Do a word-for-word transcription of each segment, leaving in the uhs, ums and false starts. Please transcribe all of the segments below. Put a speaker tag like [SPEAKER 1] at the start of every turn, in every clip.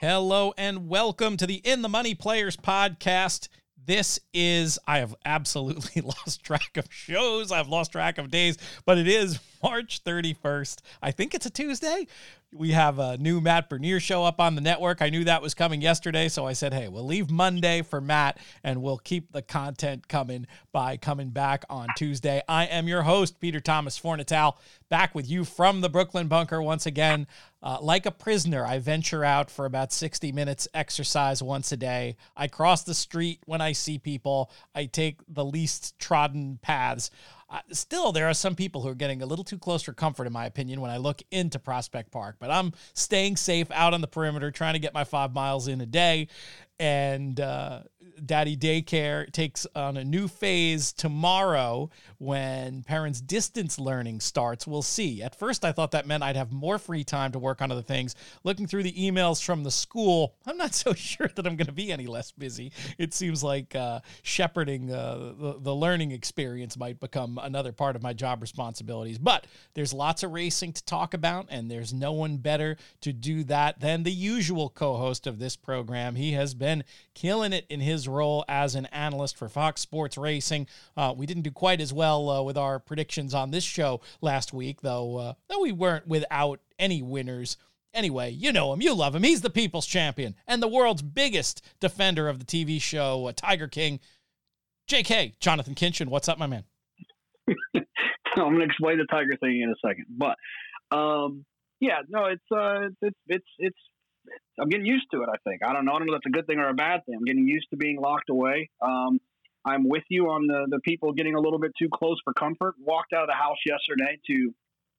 [SPEAKER 1] Hello and welcome to the In the Money Players podcast. This is, I have absolutely lost track of shows. I've lost track of days, but it is March thirty-first. I think it's a Tuesday. We have a new Matt Bernier show up on the network. I knew that was coming yesterday, so I said, hey, we'll leave Monday for Matt, and we'll keep the content coming by coming back on Tuesday. I am your host, Peter Thomas Fornital, back with you from the Brooklyn Bunker once again. Uh, like a prisoner, I venture out for about sixty minutes exercise once a day. I cross the street when I see people. I take the least trodden paths. Uh, still, there are some people who are getting a little too close for comfort, in my opinion, when I look into Prospect Park. But I'm staying safe out on the perimeter, trying to get my five miles in a day. And uh, Daddy Daycare takes on a new phase tomorrow when parents' distance learning starts. We'll see. At first, I thought that meant I'd have more free time to work on other things. Looking through the emails from the school, I'm not so sure that I'm going to be any less busy. It seems like uh, shepherding uh, the, the learning experience might become another part of my job responsibilities. But there's lots of racing to talk about, and there's no one better to do that than the usual co-host of this program. He has been killing it in his role as an analyst for Fox Sports Racing. Uh, we didn't do quite as well uh, with our predictions on this show last week, though, uh, though we weren't without any winners. Anyway, you know him, you love him. He's the people's champion and the world's biggest defender of the T V show, uh, Tiger King. J K, Jonathan Kinchin, what's up, my man?
[SPEAKER 2] I'm going to explain the Tiger thing in a second, but um, yeah, no, it's uh, it's it's it's. I'm getting used to it, I think. I don't know. I don't know if that's a good thing or a bad thing. I'm getting used to being locked away. Um, I'm with you on the, the people getting a little bit too close for comfort. Walked out of the house yesterday to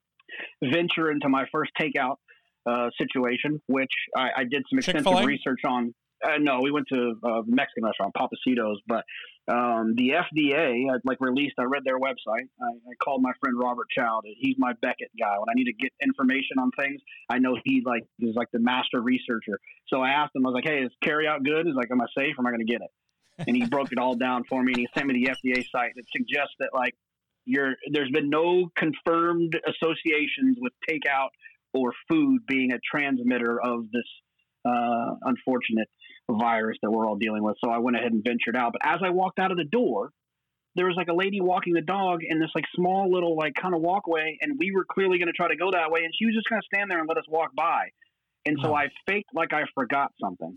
[SPEAKER 2] venture into my first takeout uh, situation, which I, I did some extensive
[SPEAKER 1] Chick-fil-A?
[SPEAKER 2] research on. Uh, no, we went to a Mexican restaurant, Papacitos, but um, the F D A, like released, I read their website. I, I called my friend Robert Chow. He's my Beckett guy. When I need to get information on things, I know he's like he's like the master researcher. So I asked him, I was like, hey, is carry out good? He's like, am I safe? Or am I going to get it? And he broke it all down for me, and he sent me the F D A site that suggests that like you're, there's been no confirmed associations with takeout or food being a transmitter of this uh, unfortunate virus that we're all dealing with. So I went ahead and ventured out. But as I walked out of the door, there was like a lady walking the dog in this like small little like kind of walkway, and we were clearly going to try to go that way, and she was just going to stand there and let us walk by. And so oh. I faked like I forgot something.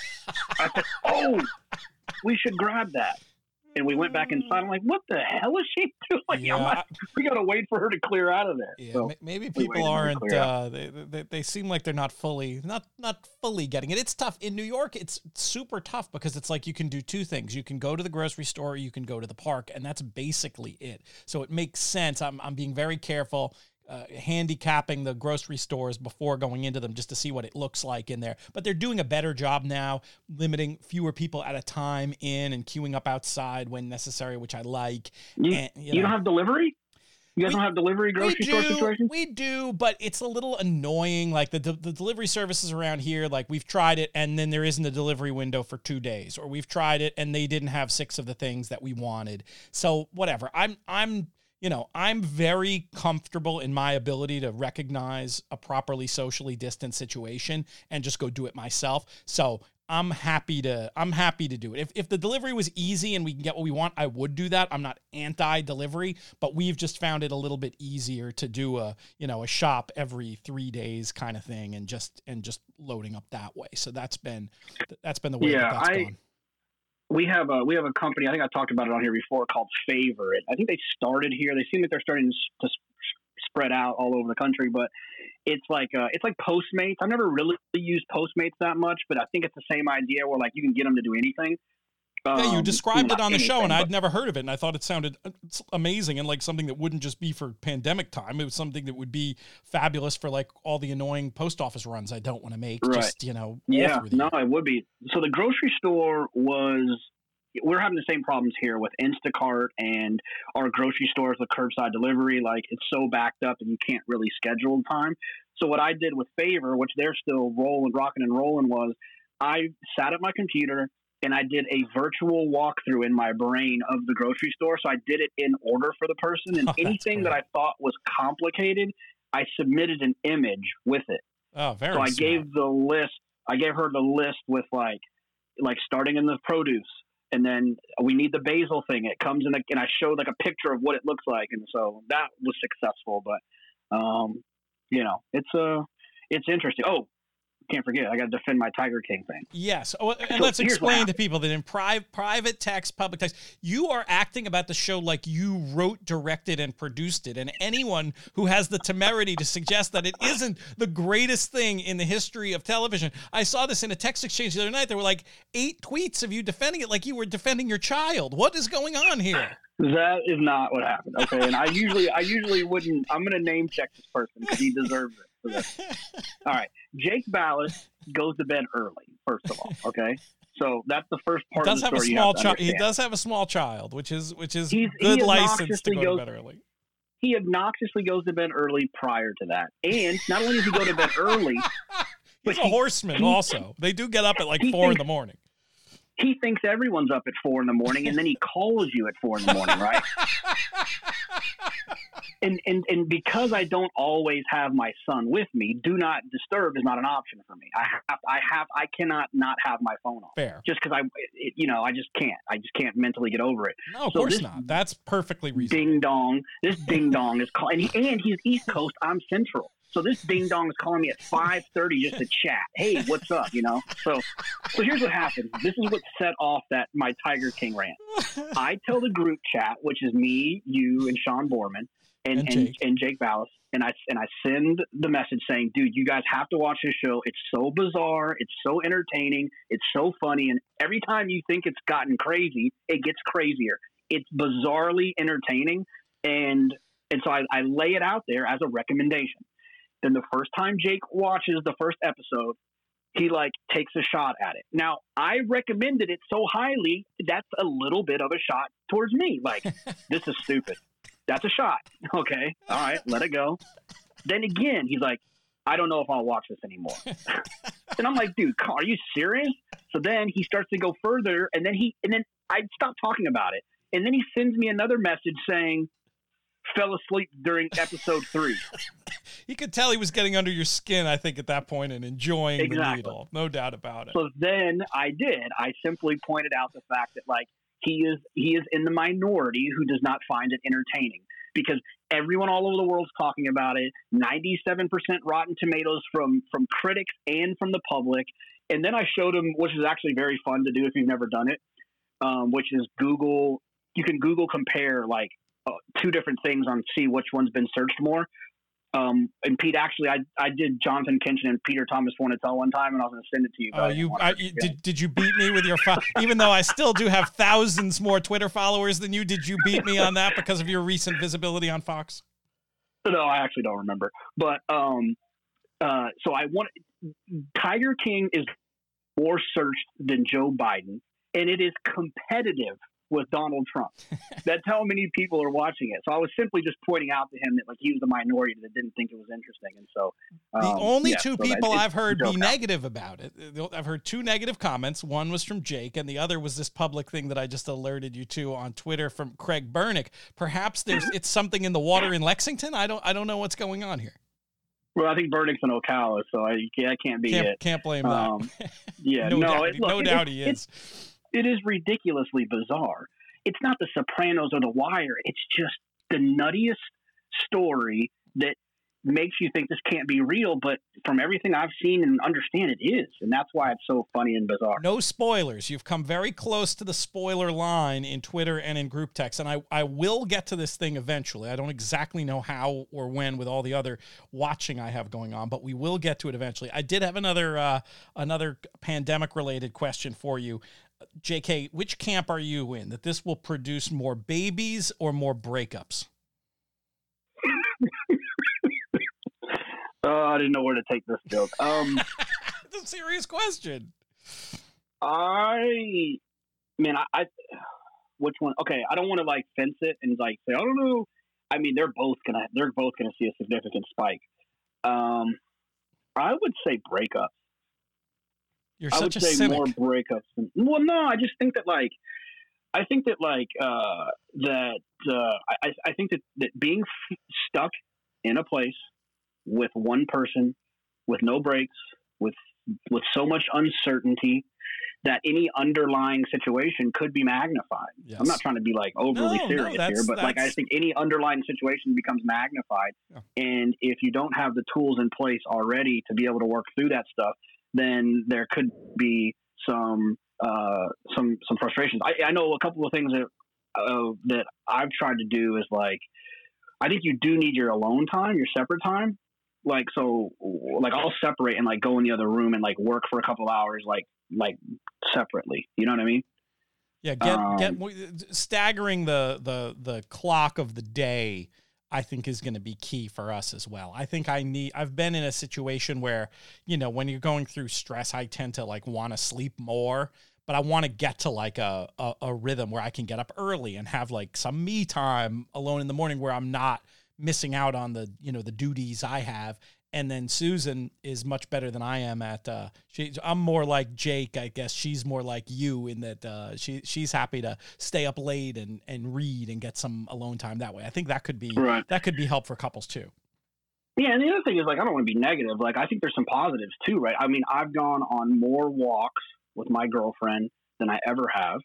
[SPEAKER 2] I said, oh, we should grab that. And we went back inside. I'm like, what the hell is she doing? Like,
[SPEAKER 1] yeah.
[SPEAKER 2] not, we got to wait for her to clear out of there.
[SPEAKER 1] Yeah,
[SPEAKER 2] so
[SPEAKER 1] maybe people aren't. Uh, they, they they seem like they're not fully not not fully getting it. It's tough in New York. It's super tough because it's like you can do two things. You can go to the grocery store, or you can go to the park, and that's basically it. So it makes sense. I'm I'm being very careful. Uh, handicapping the grocery stores before going into them just to see what it looks like in there. But they're doing a better job now, limiting fewer people at a time in and queuing up outside when necessary, which I like.
[SPEAKER 2] You,
[SPEAKER 1] and, you,
[SPEAKER 2] you
[SPEAKER 1] know,
[SPEAKER 2] don't have delivery? You guys
[SPEAKER 1] we,
[SPEAKER 2] don't have delivery grocery
[SPEAKER 1] we
[SPEAKER 2] store
[SPEAKER 1] do,
[SPEAKER 2] situations?
[SPEAKER 1] We do, but it's a little annoying. Like the, the the delivery services around here, like we've tried it and then there isn't a delivery window for two days. Or we've tried it and they didn't have six of the things that we wanted. So whatever. I'm I'm You know, I'm very comfortable in my ability to recognize a properly socially distant situation and just go do it myself. So I'm happy to I'm happy to do it. If if the delivery was easy and we can get what we want, I would do that. I'm not anti-delivery, but we've just found it a little bit easier to do a, you know, a shop every three days kind of thing and just and just loading up that way. So that's been that's been the way
[SPEAKER 2] yeah,
[SPEAKER 1] that that's
[SPEAKER 2] I,
[SPEAKER 1] gone.
[SPEAKER 2] We have a we have a company. I think I talked about it on here before called Favorite. I think they started here. They seem like they're starting to sp- spread out all over the country. But it's like uh, it's like Postmates. I've never really used Postmates that much, but I think it's the same idea where like you can get them to do anything.
[SPEAKER 1] Yeah, you
[SPEAKER 2] Um,
[SPEAKER 1] described it on the
[SPEAKER 2] anything,
[SPEAKER 1] show, and I'd
[SPEAKER 2] but-
[SPEAKER 1] never heard of it, and I thought it sounded amazing and like something that wouldn't just be for pandemic time. It was something that would be fabulous for like all the annoying post office runs I don't want to make.
[SPEAKER 2] Right.
[SPEAKER 1] Just, you know,
[SPEAKER 2] Yeah, no, it would be. So the grocery store was. We're having the same problems here with Instacart and our grocery stores with curbside delivery. Like it's so backed up and you can't really schedule time. So what I did with Favor, which they're still rolling, rocking and rolling, was I sat at my computer and I did a virtual walkthrough in my brain of the grocery store. So I did it in order for the person, and
[SPEAKER 1] oh,
[SPEAKER 2] anything that I thought was complicated, I submitted an image with it.
[SPEAKER 1] Oh, very
[SPEAKER 2] So I
[SPEAKER 1] smart.
[SPEAKER 2] gave the list I gave her the list with like, like starting in the produce, and then we need the basil thing. It comes in, the, and I showed like a picture of what it looks like, and so that was successful. But, um, you know, it's uh, it's interesting. Oh, can't forget, I got to defend my Tiger King thing.
[SPEAKER 1] Yes. Oh, and
[SPEAKER 2] So
[SPEAKER 1] let's
[SPEAKER 2] here's what
[SPEAKER 1] explain to people that in pri- private text, public text, you are acting about the show like you wrote, directed, and produced it. And anyone who has the temerity to suggest that it isn't the greatest thing in the history of television. I saw this in a text exchange the other night. There were like eight tweets of you defending it like you were defending your child. What is going on here?
[SPEAKER 2] That is not what happened. Okay. And I usually, I usually wouldn't, I'm going to name check this person because he deserves it for this. All right. Jake Ballas goes to bed early, first of all. Okay. So that's the first part
[SPEAKER 1] He does
[SPEAKER 2] of the
[SPEAKER 1] have a
[SPEAKER 2] story.
[SPEAKER 1] small child. He does have a small child, which is, which is
[SPEAKER 2] He's,
[SPEAKER 1] good
[SPEAKER 2] he
[SPEAKER 1] license to go
[SPEAKER 2] goes,
[SPEAKER 1] to bed early.
[SPEAKER 2] He obnoxiously goes to bed early prior to that. And not only does he go to bed early, but
[SPEAKER 1] He's a
[SPEAKER 2] he,
[SPEAKER 1] horseman
[SPEAKER 2] he,
[SPEAKER 1] also. They do get up at like
[SPEAKER 2] he
[SPEAKER 1] four
[SPEAKER 2] thinks,
[SPEAKER 1] in the morning.
[SPEAKER 2] He thinks everyone's up at four in the morning, and then he calls you at four in the morning, right? and, and and because I don't always have my son with me, do not disturb is not an option for me. I have, I have, I cannot not have my phone on.
[SPEAKER 1] Fair.
[SPEAKER 2] Just because I, it, you know, I just can't. I just can't mentally get over it.
[SPEAKER 1] No, of
[SPEAKER 2] so
[SPEAKER 1] course
[SPEAKER 2] this
[SPEAKER 1] not. That's perfectly reasonable.
[SPEAKER 2] Ding dong. This ding dong is calling, and, he, and he's East Coast. I'm Central. So this ding dong is calling me at five thirty just to chat. Hey, what's up? You know. So, so here's what happened. This is what set off that my Tiger King rant. I tell the group chat, which is me, you, and Sean Borman, and
[SPEAKER 1] And
[SPEAKER 2] and,
[SPEAKER 1] Jake.
[SPEAKER 2] and Jake Ballas, and I and I send the message saying, "Dude, you guys have to watch this show. It's so bizarre. It's so entertaining. It's so funny. And every time you think it's gotten crazy, it gets crazier. It's bizarrely entertaining." And and so I, I lay it out there as a recommendation. Then the first time Jake watches the first episode, he like takes a shot at it. Now, I recommended it so highly, that's a little bit of a shot towards me. Like, this is stupid. That's a shot. Okay. All right. Let it go. Then again, he's like, I don't know if I'll watch this anymore. And I'm like, dude, are you serious? So then he starts to go further, and then he, and then I stop talking about it. And then he sends me another message saying, fell asleep during episode three.
[SPEAKER 1] You could tell he was getting under your skin, I think, at that point and enjoying
[SPEAKER 2] Exactly.
[SPEAKER 1] the needle. No doubt about it.
[SPEAKER 2] So then I did. I simply pointed out the fact that, like, he is he is in the minority who does not find it entertaining, because everyone all over the world is talking about it. ninety-seven percent Rotten Tomatoes from from critics and from the public. And then I showed him, which is actually very fun to do if you've never done it, um, which is Google. You can Google compare like uh, two different things on see which one's been searched more. Um, and Pete, actually, I I did Jonathan Kinchin and Peter Thomas One to Tell one time, and I was going to send it to you.
[SPEAKER 1] Oh, you, I, you did? Did you beat me with your? Fo- Even though I still do have thousands more Twitter followers than you, did you beat me on that because of your recent visibility on Fox?
[SPEAKER 2] No, I actually don't remember. But um, uh, so I want Tiger King is more searched than Joe Biden, and it is competitive with Donald Trump. That's how many people are watching it. So I was simply just pointing out to him that like he was the minority that didn't think it was interesting. And so um,
[SPEAKER 1] the only
[SPEAKER 2] yeah,
[SPEAKER 1] two
[SPEAKER 2] so
[SPEAKER 1] people
[SPEAKER 2] that,
[SPEAKER 1] I've heard be
[SPEAKER 2] out.
[SPEAKER 1] negative about it, I've heard two negative comments. One was from Jake, and the other was this public thing that I just alerted you to on Twitter from Craig Bernick. Perhaps there's it's something in the water in Lexington. I don't I don't know what's going on here.
[SPEAKER 2] Well, I think Bernick's an Ocala, so I that can't be
[SPEAKER 1] can't,
[SPEAKER 2] it.
[SPEAKER 1] Can't blame
[SPEAKER 2] um,
[SPEAKER 1] that.
[SPEAKER 2] Yeah,
[SPEAKER 1] no,
[SPEAKER 2] no,
[SPEAKER 1] doubt,
[SPEAKER 2] it, look,
[SPEAKER 1] no
[SPEAKER 2] it,
[SPEAKER 1] doubt
[SPEAKER 2] it,
[SPEAKER 1] he
[SPEAKER 2] it,
[SPEAKER 1] is.
[SPEAKER 2] It is ridiculously bizarre. It's not The Sopranos or The Wire. It's just the nuttiest story that makes you think this can't be real, but from everything I've seen and understand, it is. And that's why it's so funny and bizarre.
[SPEAKER 1] No spoilers. You've come very close to the spoiler line in Twitter and in group text, and I, I will get to this thing eventually. I don't exactly know how or when with all the other watching I have going on, but we will get to it eventually. I did have another uh, another pandemic-related question for you. J K, which camp are you in? That this will produce more babies or more breakups?
[SPEAKER 2] Oh, I didn't know where to take this joke. Um,
[SPEAKER 1] it's a serious question.
[SPEAKER 2] I, man, I, I, which one? Okay, I don't want to like fence it and like say, I don't know. I mean, they're both gonna, they're both gonna see a significant spike. Um, I would say breakups.
[SPEAKER 1] You're
[SPEAKER 2] I
[SPEAKER 1] such
[SPEAKER 2] would
[SPEAKER 1] a
[SPEAKER 2] say
[SPEAKER 1] cynic.
[SPEAKER 2] more breakups. Than, well, no, I just think that like, I think that like uh, that uh, I, I think that, that being f- stuck in a place with one person, with no breaks, with with so much uncertainty that any underlying situation could be magnified. Yes. I'm not trying to be like overly
[SPEAKER 1] no,
[SPEAKER 2] serious
[SPEAKER 1] no,
[SPEAKER 2] here, but
[SPEAKER 1] that's...
[SPEAKER 2] like I think any underlying situation becomes magnified. Yeah. And if you don't have the tools in place already to be able to work through that stuff, then there could be some uh, some some frustrations. I, I know a couple of things that uh, that I've tried to do is like, I think you do need your alone time, your separate time. Like, so like I'll separate and like go in the other room and like work for a couple of hours, like, like separately, you know what I mean?
[SPEAKER 1] Yeah. Get, um, get staggering the, the, the clock of the day, I think is going to be key for us as well. I think I need, I've been in a situation where, you know, when you're going through stress, I tend to like want to sleep more, but I want to get to like a, a, a rhythm where I can get up early and have like some me time alone in the morning where I'm not missing out on the, you know, the duties I have. And then Susan is much better than I am at, uh, she, I'm more like Jake, I guess. She's more like you in that, uh, she, she's happy to stay up late and, and read and get some alone time that way. I think that could be,
[SPEAKER 2] right.
[SPEAKER 1] that could be help for couples too.
[SPEAKER 2] Yeah. And the other thing is like, I don't want to be negative. Like, I think there's some positives too, right? I mean, I've gone on more walks with my girlfriend than I ever have.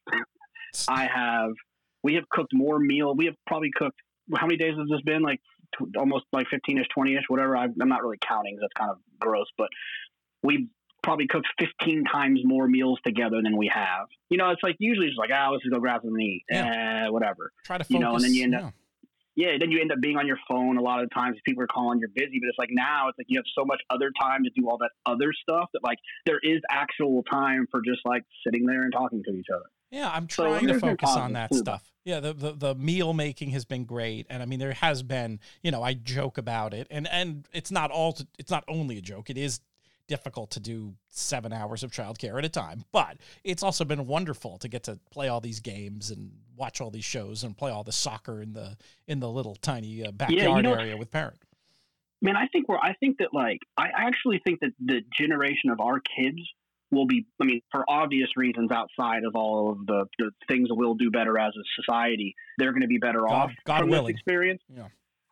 [SPEAKER 2] I have, we have cooked more meal. We have probably cooked, how many days has this been? Like t- almost like fifteen-ish, twenty-ish, whatever. I've, I'm not really counting. That's kind of gross, but we've probably cooked fifteen times more meals together than we have. You know, it's like usually it's like, ah, oh, let's just go grab something to eat.
[SPEAKER 1] Yeah.
[SPEAKER 2] Eh, whatever.
[SPEAKER 1] Try to focus.
[SPEAKER 2] You know, and then you end up,
[SPEAKER 1] yeah.
[SPEAKER 2] yeah, then you end up being on your phone a lot of the times. People are calling, you're busy, but it's like now it's like you have so much other time to do all that other stuff that like there is actual time for just like sitting there and talking to each other.
[SPEAKER 1] Yeah, I'm trying
[SPEAKER 2] so,
[SPEAKER 1] to focus on that
[SPEAKER 2] too.
[SPEAKER 1] stuff. Yeah, the, the the meal making has been great, and I mean there has been, you know, I joke about it, and and it's not all to, it's not only a joke. It is difficult to do seven hours of childcare at a time, but it's also been wonderful to get to play all these games and watch all these shows and play all the soccer in the in the little tiny uh, backyard
[SPEAKER 2] yeah, you know,
[SPEAKER 1] area with parent.
[SPEAKER 2] Man, I think we're I think that like I actually think that the generation of our kids will be, I mean, for obvious reasons outside of all of the, the things that we'll do better as a society, they're going to be better
[SPEAKER 1] God,
[SPEAKER 2] off
[SPEAKER 1] God
[SPEAKER 2] from
[SPEAKER 1] willing.
[SPEAKER 2] this experience.
[SPEAKER 1] Yeah.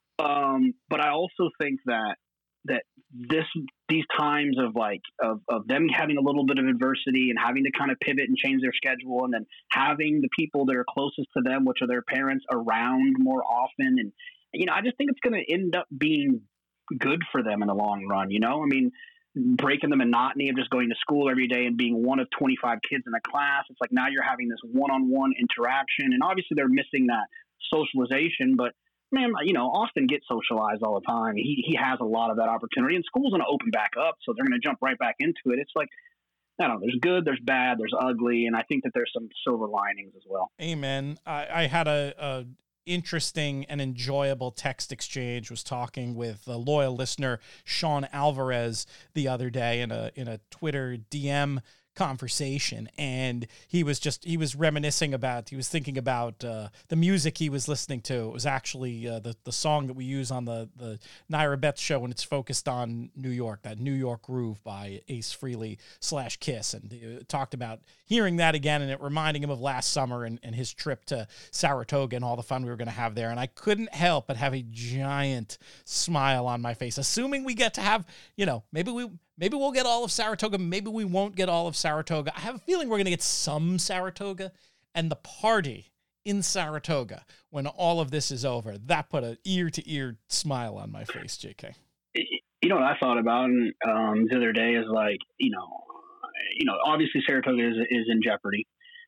[SPEAKER 2] Um, but I also think that that this these times of like of, of them having a little bit of adversity and having to kind of pivot and change their schedule, and then having the people that are closest to them, which are their parents, around more often, and you know, I just think it's going to end up being good for them in the long run. You know, I mean, breaking the monotony of just going to school every day and being one of twenty-five kids in a class. It's like now you're having this one-on-one interaction, and obviously they're missing that socialization, but man, you know, Austin gets socialized all the time. He he has a lot of that opportunity, and school's going to open back up, so they're going to jump right back into it. It's like, I don't know, there's good, there's bad, there's ugly, and I think that there's some silver linings as well.
[SPEAKER 1] Amen. I, I had a, a interesting and enjoyable text exchange. Was talking with a loyal listener, Sean Alvarez, the other day in a in a Twitter D M conversation, and he was just he was reminiscing about he was thinking about uh the music he was listening to. It was actually uh, the the song that we use on the the Naira Betts show, and it's focused on New York, that New York Groove by Ace Frehley slash Kiss, and he talked about hearing that again, and it reminding him of last summer and, and his trip to Saratoga and all the fun we were going to have there. And I couldn't help but have a giant smile on my face, assuming we get to have, you know, maybe we Maybe we'll get all of Saratoga. Maybe we won't get all of Saratoga. I have a feeling we're going to get some Saratoga, and the party in Saratoga when all of this is over, that put an ear-to-ear smile on my face, J K.
[SPEAKER 2] You know what I thought about um, the other day is like, you know, you know, obviously Saratoga is is in jeopardy.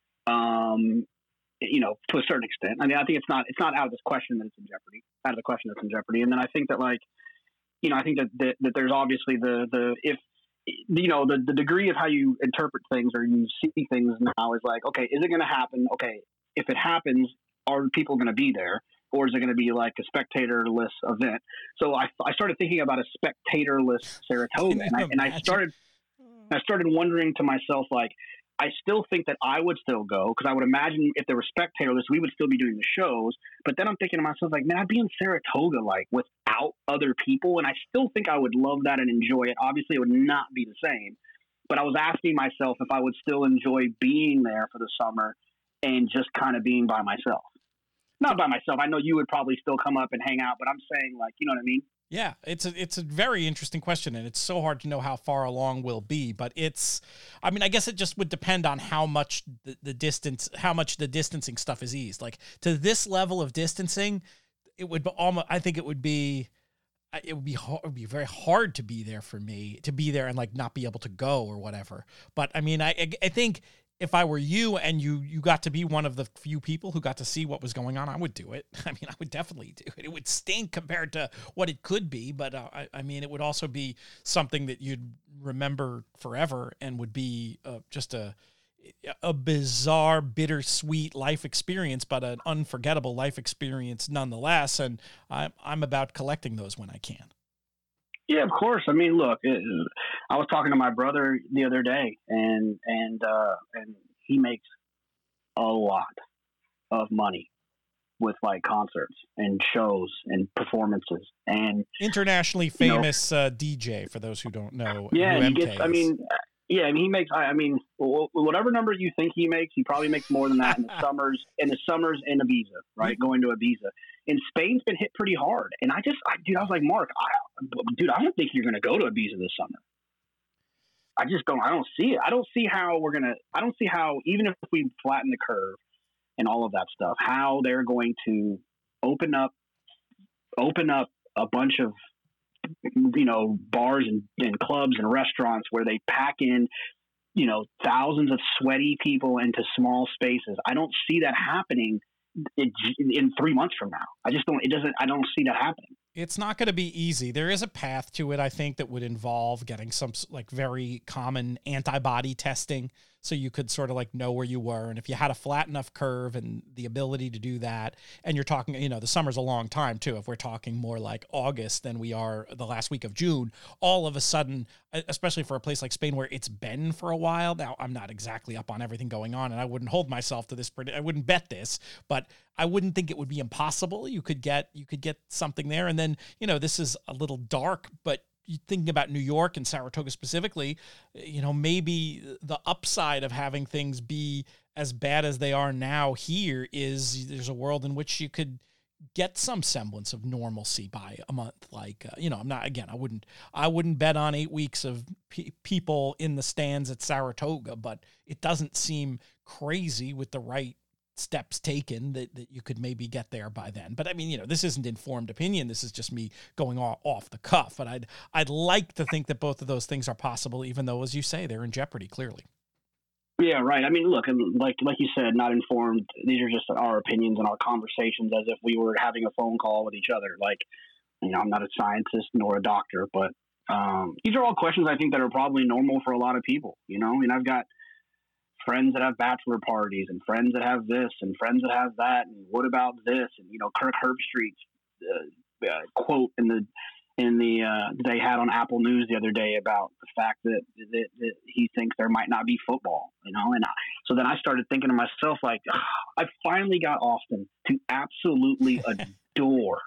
[SPEAKER 2] Um, you know, to a certain extent. I mean, I think it's not it's not out of this question that it's in jeopardy. Out of the question that's in jeopardy. And then I think that like, you know, I think that, that, that there's obviously the, the, if, you know, the, the degree of how you interpret things or you see things now is like, okay, is it going to happen? Okay. If it happens, are people going to be there, or is it going to be like a spectatorless event? So I, I started thinking about a spectatorless Saratoga, and I, and I started, I started wondering to myself, like, I still think that I would still go, because I would imagine if there were spectatorless, we would still be doing the shows. But then I'm thinking to myself, like, man, I'd be in Saratoga, like, without other people. And I still think I would love that and enjoy it. Obviously, it would not be the same. But I was asking myself if I would still enjoy being there for the summer and just kind of being by myself. Not by myself. I know you would probably still come up and hang out, but I'm saying, like, you know what I mean?
[SPEAKER 1] Yeah, it's a it's a very interesting question, and it's so hard to know how far along we'll be. But it's, I mean, I guess it just would depend on how much the, the distance, how much the distancing stuff is eased. Like to this level of distancing, it would be almost. I think it would be, it would be hard, it would be very hard to be there for me to be there and like not be able to go or whatever. But I mean, I I think. If I were you and you you got to be one of the few people who got to see what was going on, I would do it. I mean, I would definitely do it. It would stink compared to what it could be, but uh, I, I mean, it would also be something that you'd remember forever and would be uh, just a a bizarre, bittersweet life experience, but an unforgettable life experience nonetheless. And I'm I'm about collecting those when I can.
[SPEAKER 2] Yeah, of course. I mean, look, it, I was talking to my brother the other day, and and uh, and he makes a lot of money with like concerts and shows and performances and
[SPEAKER 1] internationally famous you know, uh, D J. For those who don't know,
[SPEAKER 2] yeah,
[SPEAKER 1] who
[SPEAKER 2] he gets. I mean, yeah, I mean, he makes. I, I mean, whatever number you think he makes, he probably makes more than that in the summers. In the summers in Ibiza, right? Mm-hmm. Going to Ibiza. And Spain's been hit pretty hard. And I just, I, dude, I was like, Mark, I, dude, I don't think you're going to go to Ibiza this summer. I just don't, I don't see it. I don't see how we're going to, I don't see how, even if we flatten the curve and all of that stuff, how they're going to open up, open up a bunch of, you know, bars and, and clubs and restaurants where they pack in, you know, thousands of sweaty people into small spaces. I don't see that happening It, in three months from now. I just don't, it doesn't, I don't see that happening.
[SPEAKER 1] It's not going to be easy. There is a path to it, I think, that would involve getting some like very common antibody testing. So you could sort of like know where you were. And if you had a flat enough curve and the ability to do that, and you're talking, you know, the summer's a long time too. If we're talking more like August than we are the last week of June, all of a sudden, especially for a place like Spain where it's been for a while. Now, I'm not exactly up on everything going on, and I wouldn't hold myself to this. I wouldn't bet this, but I wouldn't think it would be impossible. You could get, you could get something there. And then, you know, this is a little dark, but you thinking about New York and Saratoga specifically, you know, maybe the upside of having things be as bad as they are now here is there's a world in which you could get some semblance of normalcy by a month. Like, uh, you know, I'm not, again, I wouldn't, I wouldn't bet on eight weeks of pe- people in the stands at Saratoga, but it doesn't seem crazy with the right steps taken that, that you could maybe get there by then. But I mean, you know, this isn't informed opinion. This is just me going off, off the cuff. But I'd, I'd like to think that both of those things are possible, even though, as you say, they're in jeopardy, clearly.
[SPEAKER 2] Yeah, right. I mean, look, like, like you said, not informed. These are just our opinions and our conversations as if we were having a phone call with each other. Like, you know, I'm not a scientist nor a doctor, but um, these are all questions I think that are probably normal for a lot of people. You know, I mean, I've got friends that have bachelor parties and friends that have this and friends that have that. And what about this? And, you know, Kirk Herbstreit's uh, uh, quote in the, in the, uh, they had on Apple News the other day about the fact that, that, that he thinks there might not be football, you know? And I, so then I started thinking to myself, like, oh, I finally got Austin to absolutely adore,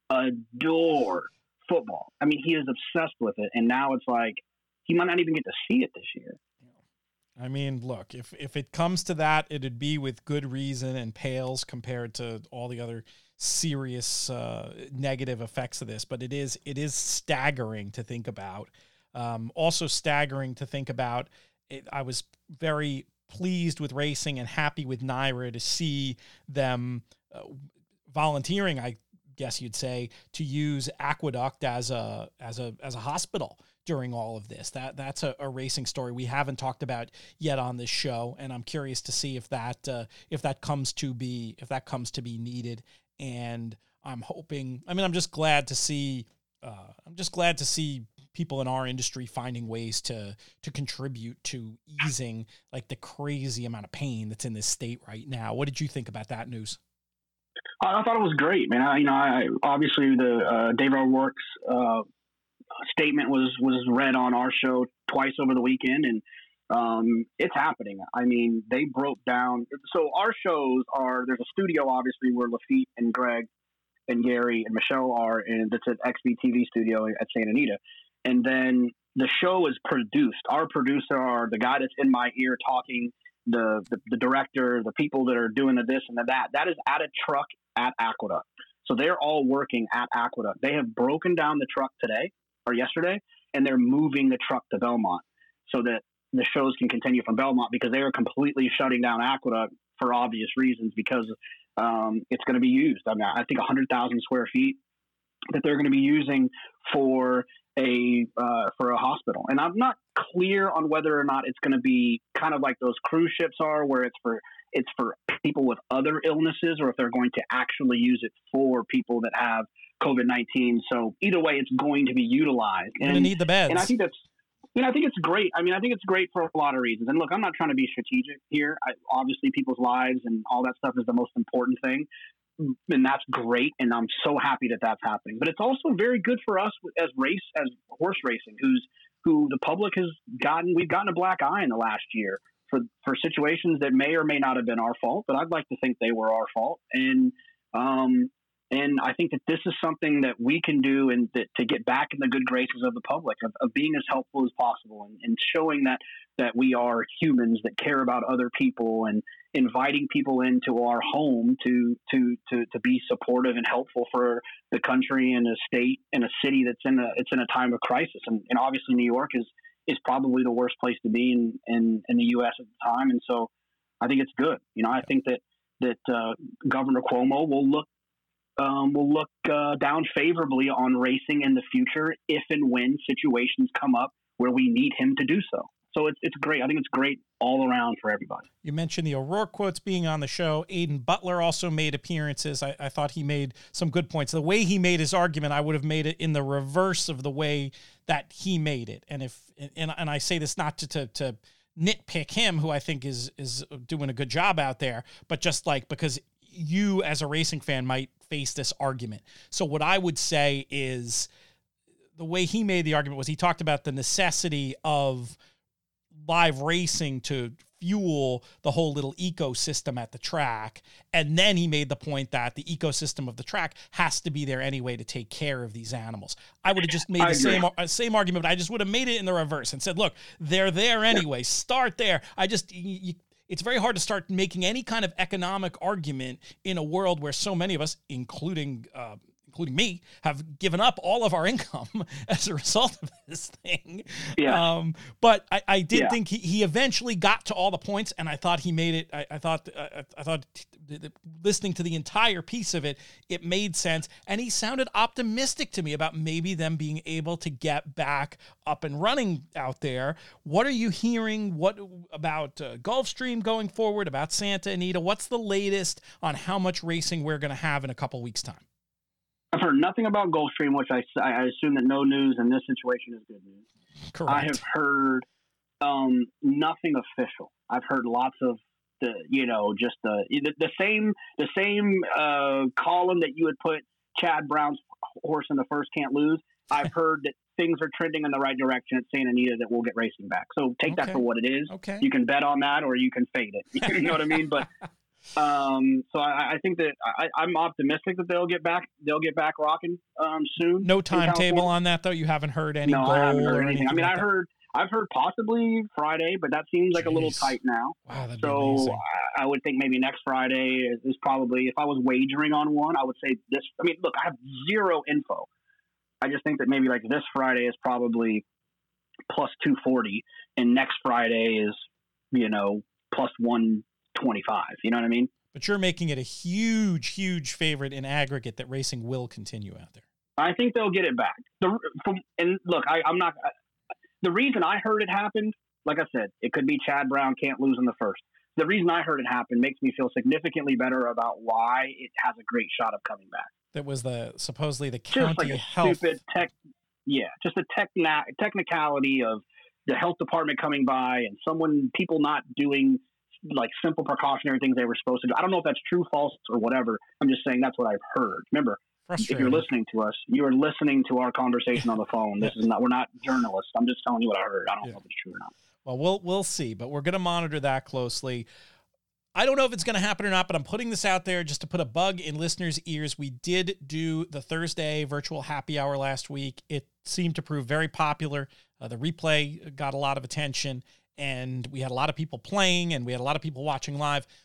[SPEAKER 2] adore football. I mean, he is obsessed with it. And now it's like, he might not even get to see it this year.
[SPEAKER 1] I mean, look, if if it comes to that, it'd be with good reason and pales compared to all the other serious uh, negative effects of this. But it is it is staggering to think about. Um, also staggering to think about. It, I was very pleased with racing and happy with NYRA to see them uh, volunteering, I guess you'd say, to use Aqueduct as a as a as a hospital during all of this. That that's a, a racing story we haven't talked about yet on this show, and I'm curious to see if that uh, if that comes to be if that comes to be needed. And I'm hoping. I mean, I'm just glad to see. Uh, I'm just glad to see people in our industry finding ways to to contribute to easing like the crazy amount of pain that's in this state right now. What did you think about that news?
[SPEAKER 2] I thought it was great, man. I, you know, I obviously the uh, Dave O'Rourke's uh, statement was was read on our show twice over the weekend, and um, it's happening. I mean, they broke down. So our shows are there's a studio obviously where Lafitte and Greg and Gary and Michelle are, and it's an X B T V studio at Santa Anita, and then the show is produced. Our producer are the guy that's in my ear talking. The, the the director, the people that are doing the this and the that, that is at a truck at Aqueduct. So they're all working at Aqueduct. They have broken down the truck today or yesterday, and they're moving the truck to Belmont so that the shows can continue from Belmont, because they are completely shutting down Aqueduct for obvious reasons, because um, it's going to be used. I mean, I think one hundred thousand square feet that they're going to be using for a uh, for a hospital. And I'm not clear on whether or not it's going to be kind of like those cruise ships are, where it's for it's for people with other illnesses, or if they're going to actually use it for people that have COVID nineteen. So either way, it's going to be utilized.
[SPEAKER 1] You're going to need the beds.
[SPEAKER 2] And I think that's, you know, I think it's great. I mean, I think it's great for a lot of reasons. And look, I'm not trying to be strategic here. I, obviously, people's lives and all that stuff is the most important thing. And that's great. And I'm so happy that that's happening. But it's also very good for us as race, as horse racing, who's, who the public has gotten, we've gotten a black eye in the last year for, for situations that may or may not have been our fault, but I'd like to think they were our fault. And, um, And I think that this is something that we can do, and that to get back in the good graces of the public, of, of being as helpful as possible, and, and showing that that we are humans that care about other people, and inviting people into our home to to to to be supportive and helpful for the country and a state and a city that's in a it's in a time of crisis. And, and obviously New York is is probably the worst place to be in, in, in the U S at the time. And so I think it's good. You know, I think that that uh, Governor Cuomo will look Um, will look uh, down favorably on racing in the future if and when situations come up where we need him to do so. So it's it's great. I think it's great all around for everybody.
[SPEAKER 1] You mentioned the O'Rourke quotes being on the show. Aiden Butler also made appearances. I, I thought he made some good points. The way he made his argument, I would have made it in the reverse of the way that he made it. And if and and I say this not to to, to nitpick him, who I think is is doing a good job out there, but just like because you as a racing fan might face this argument. So what I would say is the way he made the argument was he talked about the necessity of live racing to fuel the whole little ecosystem at the track. And then he made the point that the ecosystem of the track has to be there anyway to take care of these animals. I would have just made I the agree. same same argument, but I just would have made it in the reverse and said, look, they're there anyway. Start there. I just, you, it's very hard to start making any kind of economic argument in a world where so many of us, including uh, including me, have given up all of our income as a result of this thing.
[SPEAKER 2] Yeah.
[SPEAKER 1] Um, but I, I did
[SPEAKER 2] yeah.
[SPEAKER 1] think he, he eventually got to all the points, and I thought he made it. I, I thought I, I thought listening to the entire piece of it, it made sense, and he sounded optimistic to me about maybe them being able to get back up and running out there. What are you hearing? What about uh, Gulfstream going forward? About Santa Anita? What's the latest on how much racing we're going to have in a couple weeks' time?
[SPEAKER 2] I've heard nothing about Gulfstream, which I, I assume that no news in this situation is good news.
[SPEAKER 1] Correct.
[SPEAKER 2] I have heard um, nothing official. I've heard lots of the, you know, just the the, the same the same uh, column that you would put Chad Brown's horse in the first can't lose. I've heard that things are trending in the right direction at Santa Anita, that we'll get racing back. So take
[SPEAKER 1] okay.
[SPEAKER 2] that for what it is.
[SPEAKER 1] Okay.
[SPEAKER 2] You can bet on that, or you can fade it. You know what I mean? But Um, so I, I think that I, I'm optimistic that they'll get back. They'll get back rocking um, soon.
[SPEAKER 1] No timetable on that, though. You haven't heard any.
[SPEAKER 2] No,
[SPEAKER 1] goal
[SPEAKER 2] I haven't heard
[SPEAKER 1] or
[SPEAKER 2] anything.
[SPEAKER 1] anything
[SPEAKER 2] I mean,
[SPEAKER 1] like
[SPEAKER 2] I
[SPEAKER 1] that?
[SPEAKER 2] heard I've heard possibly Friday, but that seems like Jeez. a little tight now.
[SPEAKER 1] Wow, that'd
[SPEAKER 2] so
[SPEAKER 1] be amazing.
[SPEAKER 2] I, I would think maybe next Friday is, is probably. If I was wagering on one, I would say this. I mean, look, I have zero info. I just think that maybe like this Friday is probably plus two forty, and next Friday is, you know, plus one twenty five. You know what I mean?
[SPEAKER 1] But you're making it a huge, huge favorite in aggregate that racing will continue out there.
[SPEAKER 2] I think they'll get it back. The, from, and look, I, I'm not. I, the reason I heard it happened, like I said, it could be Chad Brown can't lose in the first. The reason I heard it happen makes me feel significantly better about why it has a great shot of coming back.
[SPEAKER 1] That was the supposedly the county
[SPEAKER 2] just like a
[SPEAKER 1] health.
[SPEAKER 2] Stupid tech, yeah, just a techna- technicality of the health department coming by and someone people not doing like simple precautionary things they were supposed to do. I don't know if that's true, false, or whatever. I'm just saying that's what I've heard. Remember, if you're listening to us, you are listening to our conversation on the phone. This is not, we're not journalists. I'm just telling you what I heard. I don't yeah. know if it's true or not.
[SPEAKER 1] Well, we'll, we'll see, but we're going to monitor that closely. I don't know if it's going to happen or not, but I'm putting this out there just to put a bug in listeners' ears. We did do the Thursday virtual happy hour last week. It seemed to prove very popular. Uh, the replay got a lot of attention, and we had a lot of people playing, and we had a lot of people watching live.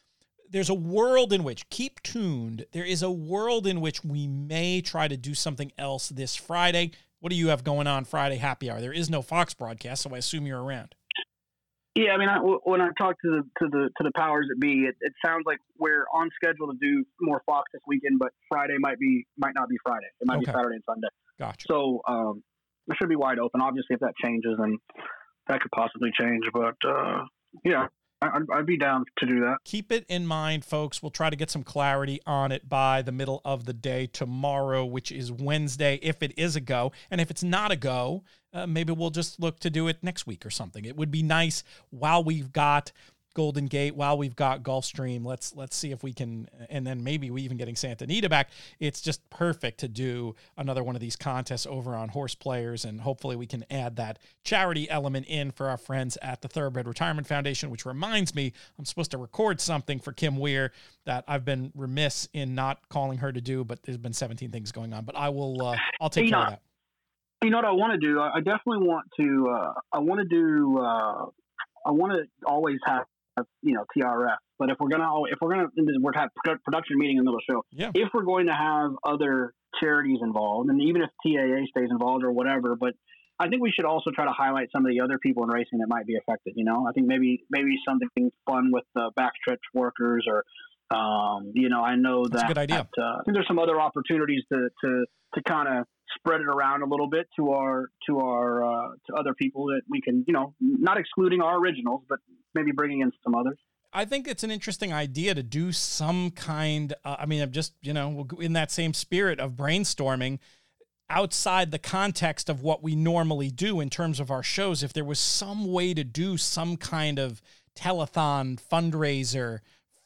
[SPEAKER 1] there's a world in which, keep tuned, there is a world in which we may try to do something else this Friday. What do you have going on Friday happy hour? There is no Fox broadcast, so I assume you're around.
[SPEAKER 2] Yeah, I mean, I, when I talked to the to the to the powers that be, it, it sounds like we're on schedule to do more Fox this weekend, but Friday might be might not be Friday. It might
[SPEAKER 1] Okay.
[SPEAKER 2] be Saturday and Sunday.
[SPEAKER 1] Gotcha.
[SPEAKER 2] So um, it should be wide open. Obviously, if that changes, then that could possibly change. But uh, yeah, I'd, I'd be down to do that.
[SPEAKER 1] Keep it in mind, folks. We'll try to get some clarity on it by the middle of the day tomorrow, which is Wednesday, if it is a go. And if it's not a go, uh, maybe we'll just look to do it next week or something. It would be nice while we've got Golden Gate, while we've got Gulfstream. Let's let's see if we can, and then maybe we even getting Santa Anita back. It's just perfect to do another one of these contests over on Horse Players, and hopefully we can add that charity element in for our friends at the Thoroughbred Retirement Foundation, which reminds me, I'm supposed to record something for Kim Weir that I've been remiss in not calling her to do, but there's been seventeen things going on. But I will, uh, I'll take
[SPEAKER 2] you
[SPEAKER 1] care
[SPEAKER 2] know,
[SPEAKER 1] of that.
[SPEAKER 2] You know what I want to do? I definitely want to. Uh, I want to do. Uh, I want to always have. You know, T R F. But if we're gonna, if we're gonna, we're to have production meeting in the middle of the show.
[SPEAKER 1] Yeah.
[SPEAKER 2] If we're going to have other charities involved, and even if T A A stays involved or whatever, but I think we should also try to highlight some of the other people in racing that might be affected. You know, I think maybe maybe something fun with the backstretch workers, or um, you know, I know
[SPEAKER 1] That's
[SPEAKER 2] that.
[SPEAKER 1] a good idea.
[SPEAKER 2] That, uh, I think there's some other opportunities to to to kind of spread it around a little bit to our to our uh, to other people that we can, you know, not excluding our originals, but maybe bringing in some others.
[SPEAKER 1] I think it's an interesting idea to do some kind, uh, I mean, I'm just, you know, in that same spirit of brainstorming outside the context of what we normally do in terms of our shows. If there was some way to do some kind of telethon fundraiser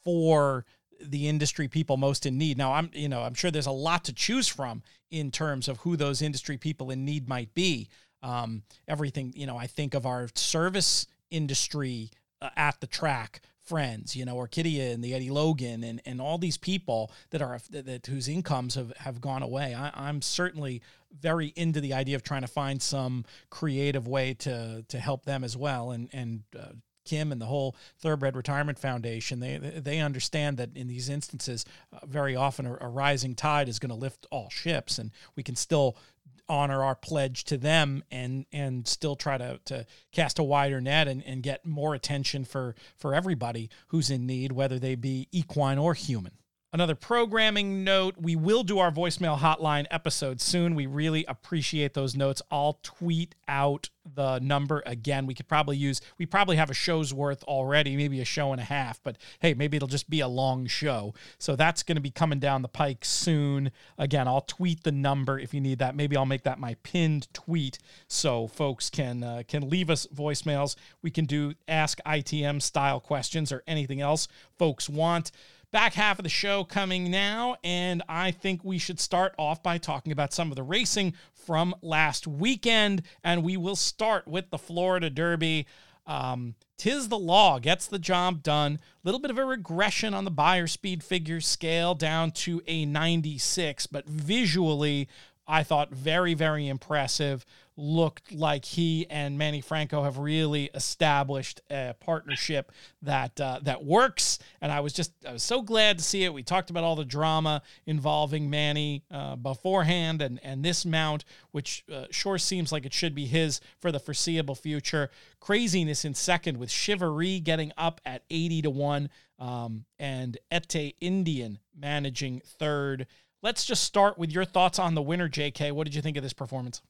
[SPEAKER 1] for the industry people most in need. Now, I'm, you know, I'm sure there's a lot to choose from in terms of who those industry people in need might be. Um, everything, you know, I think of our service industry uh, at the track friends, you know, Orchidia and the Eddie Logan and, and all these people that are, that, that whose incomes have, have gone away. I, I'm certainly very into the idea of trying to find some creative way to, to help them as well. And, and, uh, Kim and the whole Thoroughbred Retirement Foundation, they they understand that in these instances, uh, very often a, a rising tide is going to lift all ships, and we can still honor our pledge to them and and still try to to cast a wider net and, and get more attention for, for everybody who's in need, whether they be equine or human. Another programming note, we will do our voicemail hotline episode soon. We really appreciate those notes. I'll tweet out the number again. We could probably use, we probably have a show's worth already, maybe a show and a half, but hey, maybe it'll just be a long show. So that's going to be coming down the pike soon. Again, I'll tweet the number if you need that. Maybe I'll make that my pinned tweet so folks can uh, can leave us voicemails. We can do Ask I T M style questions or anything else folks want. Back half of the show coming now, and I think we should start off by talking about some of the racing from last weekend, and we will start with the Florida Derby. Um, Tiz the Law gets the job done. A little bit of a regression on the Beyer speed figure scale down to a ninety-six, but visually, I thought very, very impressive. Looked like he and Manny Franco have really established a partnership that uh, that works, and I was just I was so glad to see it. We talked about all the drama involving Manny uh, beforehand, and and this mount, which uh, sure seems like it should be his for the foreseeable future. Craziness in second with Chivalry getting up at eighty to one, um, and Ete Indian managing third. Let's just start with your thoughts on the winner, J K. What did you think of this performance?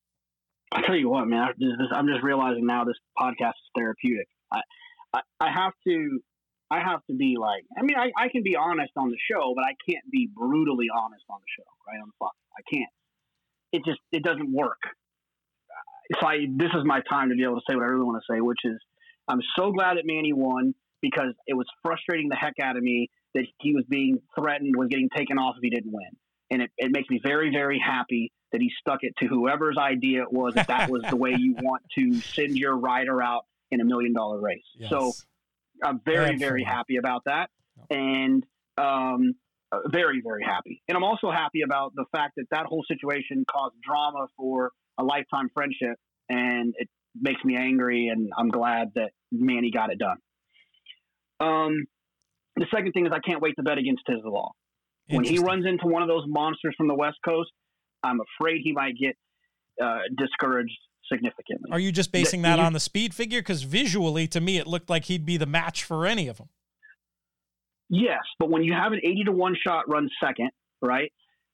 [SPEAKER 2] I'll tell you what, man. I just, I'm just realizing now this podcast is therapeutic. I, I, I have to, I have to be like. I mean, I, I can be honest on the show, but I can't be brutally honest on the show, right? On the podcast, I can't. It just, it doesn't work. So I, this is my time to be able to say what I really want to say, which is, I'm so glad that Manny won because it was frustrating the heck out of me that he was being threatened, was getting taken off if he didn't win. And it, it makes me very, very happy that he stuck it to whoever's idea it was, that that was the way you want to send your rider out in a million dollar race. Yes. So I'm very, and very happy about that. And um, very, very happy. And I'm also happy about the fact that that whole situation caused drama for a lifetime friendship. And it makes me angry. And I'm glad that Manny got it done. Um, The second thing is I can't wait to bet against Tiz the Law. When he runs into one of those monsters from the West Coast, I'm afraid he might get uh, discouraged significantly.
[SPEAKER 1] Are you just basing that, that on the speed figure? Because visually, to me, it looked like he'd be the match for any of them.
[SPEAKER 2] Yes, but when you have an eighty to one shot run second, right,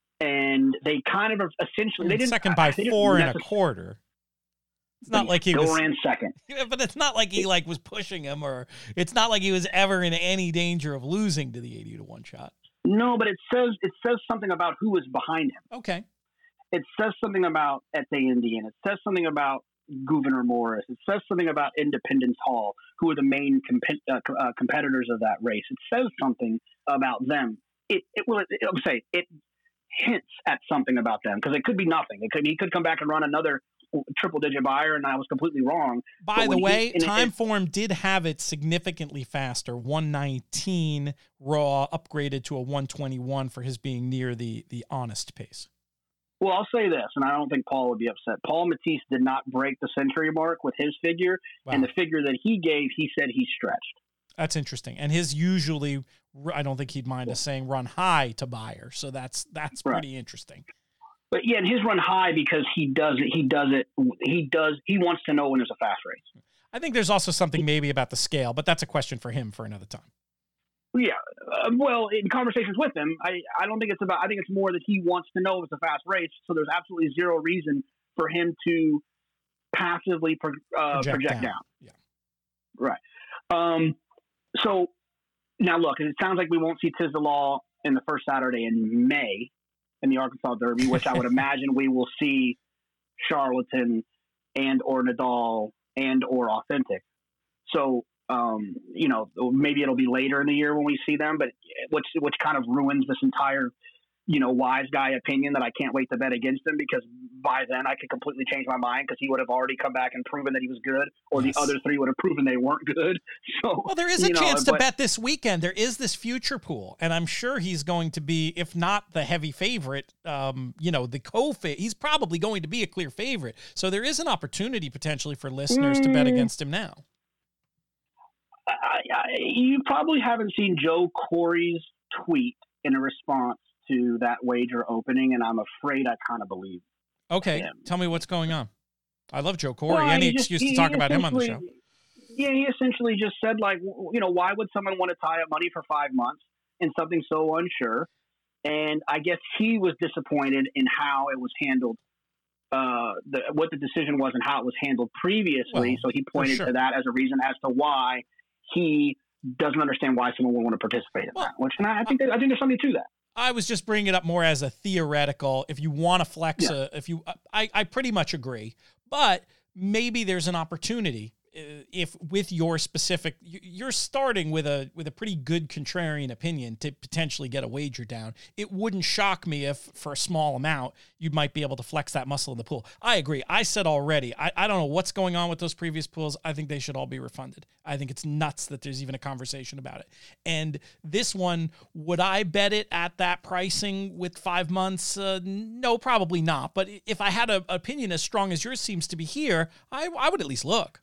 [SPEAKER 2] and they kind of essentially they didn't
[SPEAKER 1] second by four and a quarter. It's not like he was
[SPEAKER 2] ran second,
[SPEAKER 1] but it's not like he like was pushing him, or it's not like he was ever in any danger of losing to the eighty to one shot.
[SPEAKER 2] No, but it says it says something about who was behind him.
[SPEAKER 1] Okay.
[SPEAKER 2] It says something about Ete Indian. It says something about Gouverneur Morris. It says something about Independence Hall, who are the main comp- uh, uh, competitors of that race. It says something about them. It, it will. It, I'll say it hints at something about them because it could be nothing. It could he could come back and run another triple digit buyer, and I was completely wrong.
[SPEAKER 1] By the way, he, Time it, Form did have it significantly faster. one nineteen raw upgraded to a one twenty-one for his being near the the honest pace.
[SPEAKER 2] Well, I'll say this, and I don't think Paul would be upset. Paul Matisse did not break the century mark with his figure, wow. and the figure that he gave, he said he stretched.
[SPEAKER 1] That's interesting. And his usually, I don't think he'd mind us saying, run high to buyer. So that's that's
[SPEAKER 2] right.
[SPEAKER 1] pretty interesting.
[SPEAKER 2] But yeah, and his run high because he does it. He does it. He does. He wants to know when there's a fast race.
[SPEAKER 1] I think there's also something maybe about the scale, but that's a question for him for another time.
[SPEAKER 2] Yeah. Uh, well, in conversations with him, I, I don't think it's about, I think it's more that he wants to know if it's a fast race. So there's absolutely zero reason for him to passively pro, uh, project, project down. down.
[SPEAKER 1] Yeah.
[SPEAKER 2] Right. Um, so now look, it sounds like we won't see Tiz the Law in the first Saturday in May in the Arkansas Derby, which I would imagine we will see Charlatan and or Nadal and or Authentic. So, Um, you know, maybe it'll be later in the year when we see them, but which which kind of ruins this entire, you know, wise guy opinion that I can't wait to bet against him because by then I could completely change my mind because he would have already come back and proven that he was good, or yes. the other three would have proven they weren't good. So,
[SPEAKER 1] well, there is a
[SPEAKER 2] you
[SPEAKER 1] chance
[SPEAKER 2] know,
[SPEAKER 1] to
[SPEAKER 2] but,
[SPEAKER 1] bet this weekend. There is this future pool, and I'm sure he's going to be, if not the heavy favorite, um, you know, the co-favorite. He's probably going to be a clear favorite. So there is an opportunity potentially for listeners mm, to bet against him now.
[SPEAKER 2] I, I, you probably haven't seen Joe Corey's tweet in a response to that wager opening, and I'm afraid I kind of believe
[SPEAKER 1] Okay,
[SPEAKER 2] him.
[SPEAKER 1] Tell me what's going on. I love Joe Corey.
[SPEAKER 2] Well,
[SPEAKER 1] Any
[SPEAKER 2] just,
[SPEAKER 1] excuse
[SPEAKER 2] he,
[SPEAKER 1] to talk about him on the show.
[SPEAKER 2] Yeah, he essentially just said, like, you know, why would someone want to tie up money for five months in something so unsure? And I guess he was disappointed in how it was handled, uh, the, what the decision was and how it was handled previously.
[SPEAKER 1] Well,
[SPEAKER 2] so he pointed
[SPEAKER 1] sure.
[SPEAKER 2] to that as a reason as to why he doesn't understand why someone would want to participate in
[SPEAKER 1] well,
[SPEAKER 2] that. Which and I, I think that, I think there's something to that.
[SPEAKER 1] I was just bringing it up more as a theoretical. If you want to flex,
[SPEAKER 2] yeah.
[SPEAKER 1] a, if you, I, I pretty much agree, but maybe there's an opportunity. If with your specific, you're starting with a with a pretty good contrarian opinion to potentially get a wager down. It wouldn't shock me if for a small amount you might be able to flex that muscle in the pool. I agree. I said already. I, I don't know what's going on with those previous pools. I think they should all be refunded. I think it's nuts that there's even a conversation about it. And this one, would I bet it at that pricing with five months? Uh, no, probably not. But if I had an opinion as strong as yours seems to be here, I I would at least look.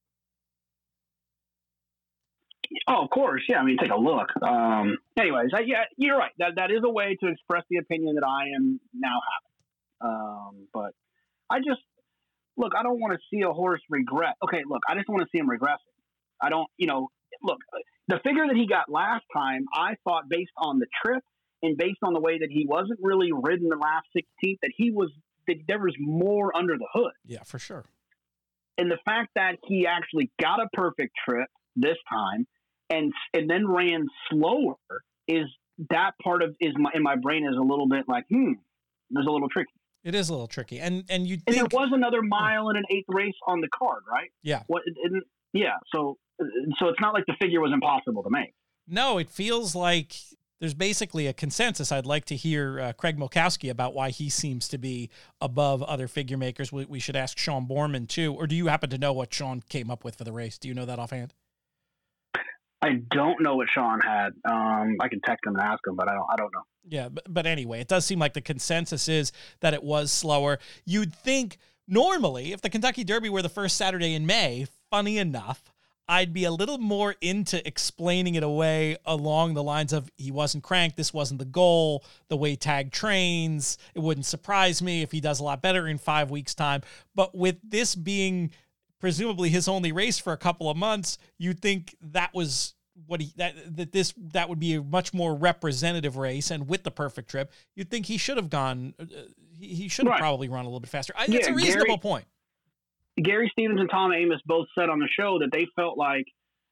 [SPEAKER 2] Oh, of course. Yeah. I mean, take a look. Um, anyways, I, yeah, you're right. That that is a way to express the opinion that I am now having. Um, but I just, look, I don't want to see a horse regret. Okay, look, I just want to see him regressing. I don't, you know, look, the figure that he got last time, I thought based on the trip and based on the way that he wasn't really ridden the last sixteenth, that he was, that there was more under the hood.
[SPEAKER 1] Yeah, for sure.
[SPEAKER 2] And the fact that he actually got a perfect trip this time, and and then ran slower, is that part of is my in my brain is a little bit like hmm, there's a little tricky.
[SPEAKER 1] It is a little tricky, and and you
[SPEAKER 2] and
[SPEAKER 1] think
[SPEAKER 2] there was another mile and an eighth race on the card, right?
[SPEAKER 1] Yeah.
[SPEAKER 2] What? It, yeah. So so it's not like the figure was impossible to make.
[SPEAKER 1] No, it feels like there's basically a consensus. I'd like to hear uh, Craig Milkowski about why he seems to be above other figure makers. We, we should ask Sean Borman too, or do you happen to know what Sean came up with for the race? Do you know that offhand?
[SPEAKER 2] I don't know what Sean had. Um, I can text him and ask him, but I don't. I don't know.
[SPEAKER 1] Yeah, but, but anyway, it does seem like the consensus is that it was slower. You'd think normally, if the Kentucky Derby were the first Saturday in May, funny enough, I'd be a little more into explaining it away along the lines of he wasn't cranked. This wasn't the goal. The way Tag trains, it wouldn't surprise me if he does a lot better in five weeks time. But with this being presumably his only race for a couple of months, you'd think that was what he, that, that this, that would be a much more representative race. And with the perfect trip, you'd think he should have gone, uh, he, he should have right. probably run a little bit faster. I, yeah, that's a reasonable
[SPEAKER 2] Gary,
[SPEAKER 1] point.
[SPEAKER 2] Gary Stevens and Tom Amos both said on the show that they felt like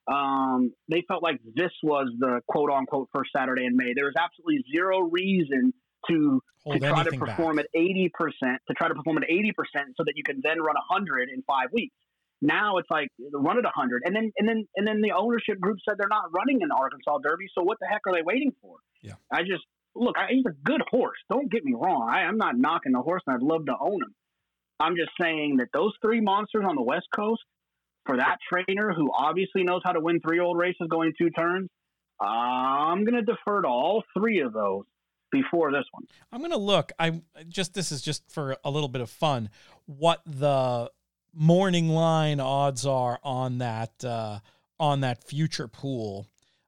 [SPEAKER 2] um, they felt like this was the quote unquote first Saturday in May. There was absolutely zero reason to Hold to try to perform back. at eighty percent, to try to perform at eighty percent so that you can then run a hundred in five weeks. Now it's like run at a hundred, and then and then and then the ownership group said they're not running in the Arkansas Derby. So what the heck are they waiting for?
[SPEAKER 1] Yeah,
[SPEAKER 2] I just look. I, he's a good horse. Don't get me wrong. I, I'm not knocking the horse, and I'd love to own him. I'm just saying that those three monsters on the West Coast, for that trainer who obviously knows how to win three-year-old races going two turns, uh, I'm going to defer to all three of those before this one.
[SPEAKER 1] I'm going to look. I just this is just for a little bit of fun. What the morning line odds are on that uh, on that future pool.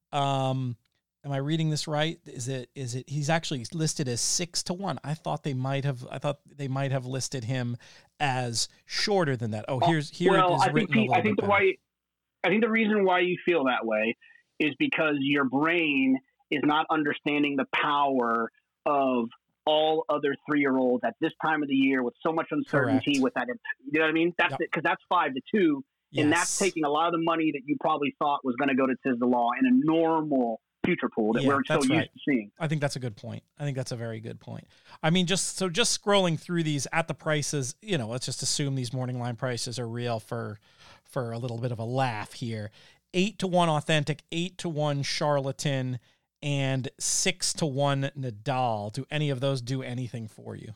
[SPEAKER 1] Um, Am I reading this right? Is it, is it, he's actually listed as six to one. I thought they might have, I thought they might have listed him as shorter than that. Oh, here's, here
[SPEAKER 2] well,
[SPEAKER 1] it is
[SPEAKER 2] I think,
[SPEAKER 1] written
[SPEAKER 2] Pete,
[SPEAKER 1] a little
[SPEAKER 2] I think
[SPEAKER 1] bit
[SPEAKER 2] the why, I think the reason why you feel that way is because your brain is not understanding the power of all other three-year-olds at this time of the year with so much uncertainty. Correct. With that, you know what I mean? That's yep. it, because that's five to two, yes. and that's taking a lot of the money that you probably thought was going to go to Tiz the Law in a normal future pool that yeah, we're so used right. to seeing.
[SPEAKER 1] I think that's a good point. I think that's a very good point. I mean, just so just scrolling through these at the prices, you know, let's just assume these morning line prices are real for for a little bit of a laugh here. Eight to one Authentic, eight to one Charlatan, and six to one Nadal. Do any of those do anything for you?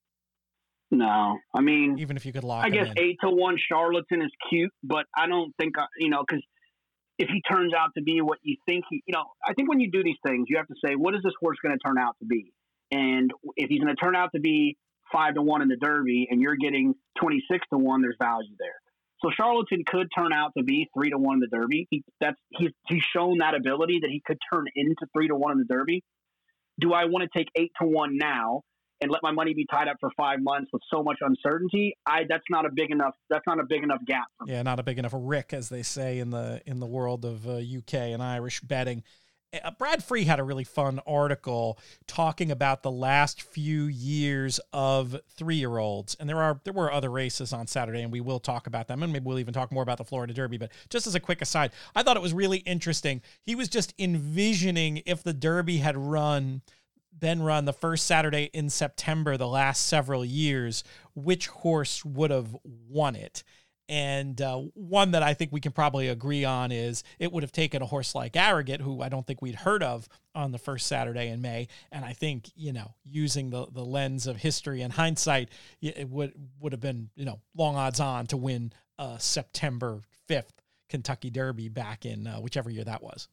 [SPEAKER 2] No, I mean,
[SPEAKER 1] even if you could lock,
[SPEAKER 2] I guess
[SPEAKER 1] in.
[SPEAKER 2] eight to one Charlatan is cute, but I don't think you know because. If he turns out to be what you think he, you know, I think when you do these things, you have to say, what is this horse going to turn out to be? And if he's going to turn out to be five to one in the Derby and you're getting twenty-six to one, there's value there. So Charlatan could turn out to be three to one in the Derby. He, that's, he's, he's shown that ability that he could turn into three to one in the Derby. Do I want to take eight to one now and let my money be tied up for five months with so much uncertainty? I that's not a big enough that's not a big enough gap for me.
[SPEAKER 1] Yeah, not a big enough rick, as they say in the in the world of uh, U K and Irish betting. Uh, Brad Free had a really fun article talking about the last few years of three-year-olds, and there are there were other races on Saturday, and we will talk about them, and maybe we'll even talk more about the Florida Derby. But just as a quick aside, I thought it was really interesting. He was just envisioning if the Derby had run. been run the first Saturday in September the last several years, which horse would have won it? And uh, one that I think we can probably agree on is it would have taken a horse like Arrogant, who I don't think we'd heard of on the first Saturday in May. And I think, you know, using the, the lens of history and hindsight, it would would have been, you know, long odds on to win uh, September fifth Kentucky Derby back in uh, whichever year that was.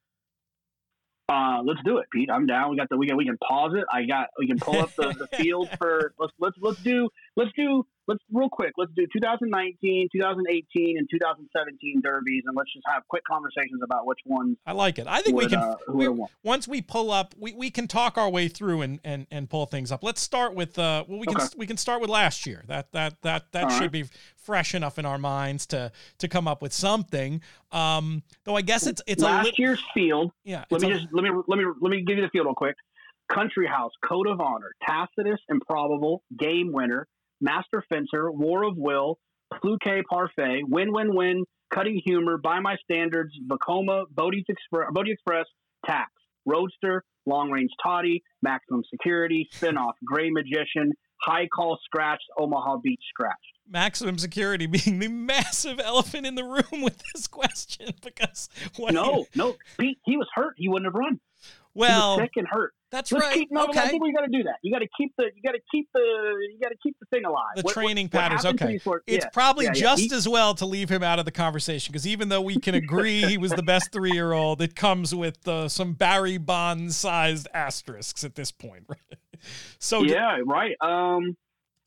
[SPEAKER 2] Uh, let's do it, Pete. I'm down. We got the we can we can pause it. I got we can pull up the, the field for let's let's let's do let's do let's real quick. Let's do two thousand nineteen, two thousand eighteen, and two thousand seventeen derbies, and let's just have quick conversations about which ones.
[SPEAKER 1] I like it. I think would, we can
[SPEAKER 2] uh,
[SPEAKER 1] we, once we pull up, we, we can talk our way through and, and, and pull things up. Let's start with uh well we can okay. we can start with last year. That that that that All should right. be fresh enough in our minds to to come up with something. Um, though I guess it's it's
[SPEAKER 2] last
[SPEAKER 1] a li-
[SPEAKER 2] year's field.
[SPEAKER 1] Yeah.
[SPEAKER 2] Let me
[SPEAKER 1] a,
[SPEAKER 2] just let me let me let me give you the field real quick. Country House, Code of Honor, Tacitus, Improbable, Game Winner, Master Fencer, War of Will, Fluke Parfait, Win Win Win, Cutting Humor, By My Standards, Vacoma, Bodie Express, Bodie Express, Tax, Roadster, Long Range Toddy, Maximum Security, Spinoff, Gray Magician, High Call Scratch, Omaha Beach Scratch.
[SPEAKER 1] Maximum Security being the massive elephant in the room with this question because what
[SPEAKER 2] no,
[SPEAKER 1] he,
[SPEAKER 2] no, Pete, he was hurt. He wouldn't have run.
[SPEAKER 1] Well,
[SPEAKER 2] he was sick and hurt.
[SPEAKER 1] That's
[SPEAKER 2] Let's
[SPEAKER 1] right.
[SPEAKER 2] Keep, no,
[SPEAKER 1] okay.
[SPEAKER 2] I think we got to do that. You got to keep the. You got to keep the. You got to keep the thing alive.
[SPEAKER 1] The
[SPEAKER 2] what,
[SPEAKER 1] training
[SPEAKER 2] what,
[SPEAKER 1] patterns.
[SPEAKER 2] What
[SPEAKER 1] okay.
[SPEAKER 2] Sort,
[SPEAKER 1] it's
[SPEAKER 2] yeah,
[SPEAKER 1] probably
[SPEAKER 2] yeah,
[SPEAKER 1] just
[SPEAKER 2] yeah. He,
[SPEAKER 1] as well to leave him out of the conversation because even though we can agree he was the best three-year-old, it comes with uh, some Barry Bonds-sized asterisks at this point. Right? So
[SPEAKER 2] yeah, right. Um,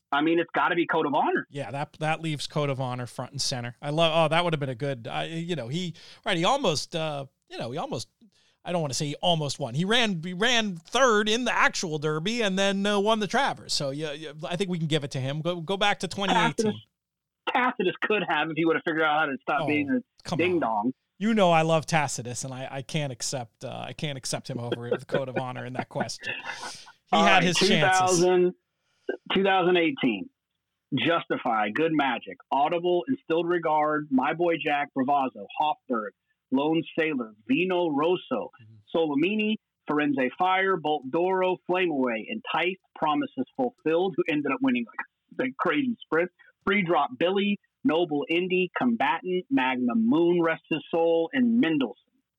[SPEAKER 2] I mean, it's got to be Code of Honor.
[SPEAKER 1] Yeah, that that leaves Code of Honor front and center. I love. Oh, that would have been a good. Uh, you know, he right. He almost. Uh, you know, he almost. I don't want to say he almost won. He ran. He ran third in the actual Derby and then uh, won the Travers. So yeah, yeah, I think we can give it to him. Go go back to twenty eighteen.
[SPEAKER 2] Tacitus, Tacitus could have if he would have figured out how to stop
[SPEAKER 1] oh,
[SPEAKER 2] being a ding dong.
[SPEAKER 1] You know, I love Tacitus, and I, I can't accept. Uh, I can't accept him over the Code of Honor in that question. He
[SPEAKER 2] All
[SPEAKER 1] had
[SPEAKER 2] right,
[SPEAKER 1] his
[SPEAKER 2] two thousand,
[SPEAKER 1] chances.
[SPEAKER 2] twenty eighteen. Justify, Good Magic, Audible, Instilled Regard, My Boy Jack, Bravazzo, Hofberg, Lone Sailor, Vino Rosso, mm-hmm. Solomini, Firenze Fire, Bolt Doro, Flame Away, Enticed, Promises Fulfilled, who ended up winning like a crazy sprint, Free Drop Billy, Noble Indy, Combatant, Magnum Moon, Rest His Soul, and Mendelssohn.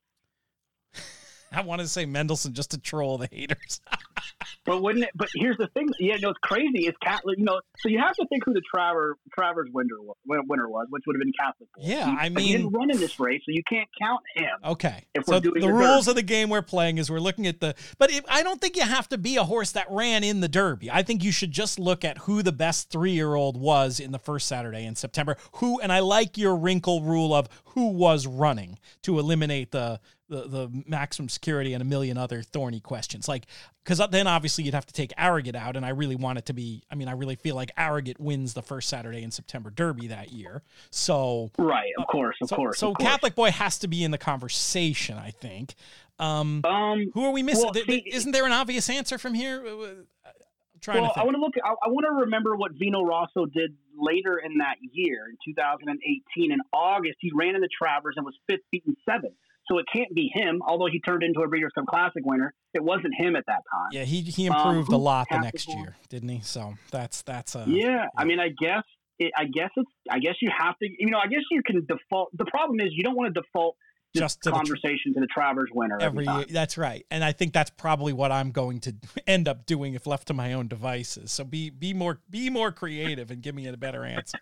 [SPEAKER 1] I want to say Mendelssohn just to troll the haters.
[SPEAKER 2] But wouldn't it? But here's the thing. Yeah, no, it's crazy. It's Catholic. You know, so you have to think who the Travers Travers winner winner was, which would have been Catholic Boy.
[SPEAKER 1] Yeah,
[SPEAKER 2] he,
[SPEAKER 1] I mean,
[SPEAKER 2] he didn't run in this race, so you can't count him.
[SPEAKER 1] Okay.
[SPEAKER 2] If
[SPEAKER 1] so
[SPEAKER 2] we're doing
[SPEAKER 1] the
[SPEAKER 2] the
[SPEAKER 1] rules
[SPEAKER 2] Derby.
[SPEAKER 1] of the game we're playing is we're looking at the. But it, I don't think you have to be a horse that ran in the Derby. I think you should just look at who the best three-year-old was in the first Saturday in September. Who, and I like your wrinkle rule of who was running to eliminate the. The, the maximum security and a million other thorny questions. Like, because then obviously you'd have to take Arrogate out, and I really want it to be, I mean, I really feel like Arrogate wins the first Saturday in September Derby that year. So,
[SPEAKER 2] right, of course, of
[SPEAKER 1] so,
[SPEAKER 2] course.
[SPEAKER 1] So
[SPEAKER 2] of course.
[SPEAKER 1] Catholic Boy has to be in the conversation, I think. Um,
[SPEAKER 2] um,
[SPEAKER 1] who are we missing?
[SPEAKER 2] well, see,
[SPEAKER 1] Isn't there an obvious answer from here? I'm trying
[SPEAKER 2] well,
[SPEAKER 1] to think.
[SPEAKER 2] I want to look. I, I want to remember what Vino Rosso did later in that year, in two thousand eighteen. In August, he ran in the Travers and was fifth, beat in seventh. So it can't be him, although he turned into a Breeders' Cup Classic winner. It wasn't him at that time.
[SPEAKER 1] Yeah, he he improved
[SPEAKER 2] um,
[SPEAKER 1] a lot the
[SPEAKER 2] Catholic
[SPEAKER 1] next
[SPEAKER 2] Boy?
[SPEAKER 1] year, didn't he? So that's that's a
[SPEAKER 2] yeah,
[SPEAKER 1] yeah.
[SPEAKER 2] I mean, I guess it, I guess it's I guess you have to. You know, I guess you can default. The problem is you don't want to default this
[SPEAKER 1] just to
[SPEAKER 2] conversation
[SPEAKER 1] the,
[SPEAKER 2] to the Travers winner
[SPEAKER 1] every,
[SPEAKER 2] every time.
[SPEAKER 1] year. That's right, and I think that's probably what I'm going to end up doing if left to my own devices. So be be more be more creative and give me a better answer.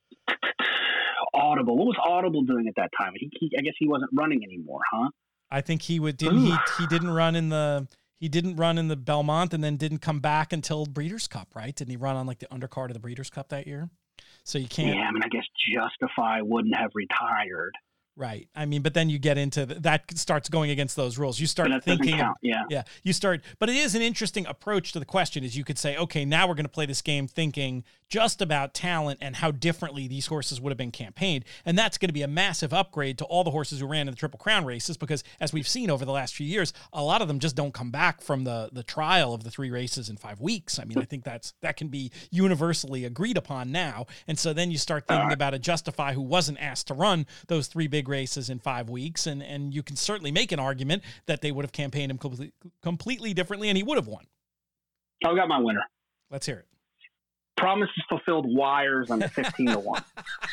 [SPEAKER 2] Audible. What was Audible doing at that time? He, he, I guess he wasn't running anymore, huh?
[SPEAKER 1] I think he would didn't he he didn't run in the he didn't run in the Belmont and then didn't come back until Breeders' Cup, right? Didn't he run on like the undercard of the Breeders' Cup that year? So you can't.
[SPEAKER 2] Yeah, I mean, I guess Justify wouldn't have retired.
[SPEAKER 1] Right. I mean, but then you get into the, that starts going against those rules. You start thinking,
[SPEAKER 2] count, yeah,
[SPEAKER 1] yeah, you start, but it is an interesting approach to the question is you could say, okay, now we're going to play this game thinking just about talent and how differently these horses would have been campaigned. And that's going to be a massive upgrade to all the horses who ran in the Triple Crown races, because as we've seen over the last few years, a lot of them just don't come back from the, the trial of the three races in five weeks. I mean, I think that's, that can be universally agreed upon now. And so then you start thinking about a Justify who wasn't asked to run those three big races in five weeks. And, and you can certainly make an argument that they would have campaigned him completely, completely differently and he would have won.
[SPEAKER 2] I got my winner.
[SPEAKER 1] Let's hear it.
[SPEAKER 2] Promises Fulfilled Wires on the fifteen to one.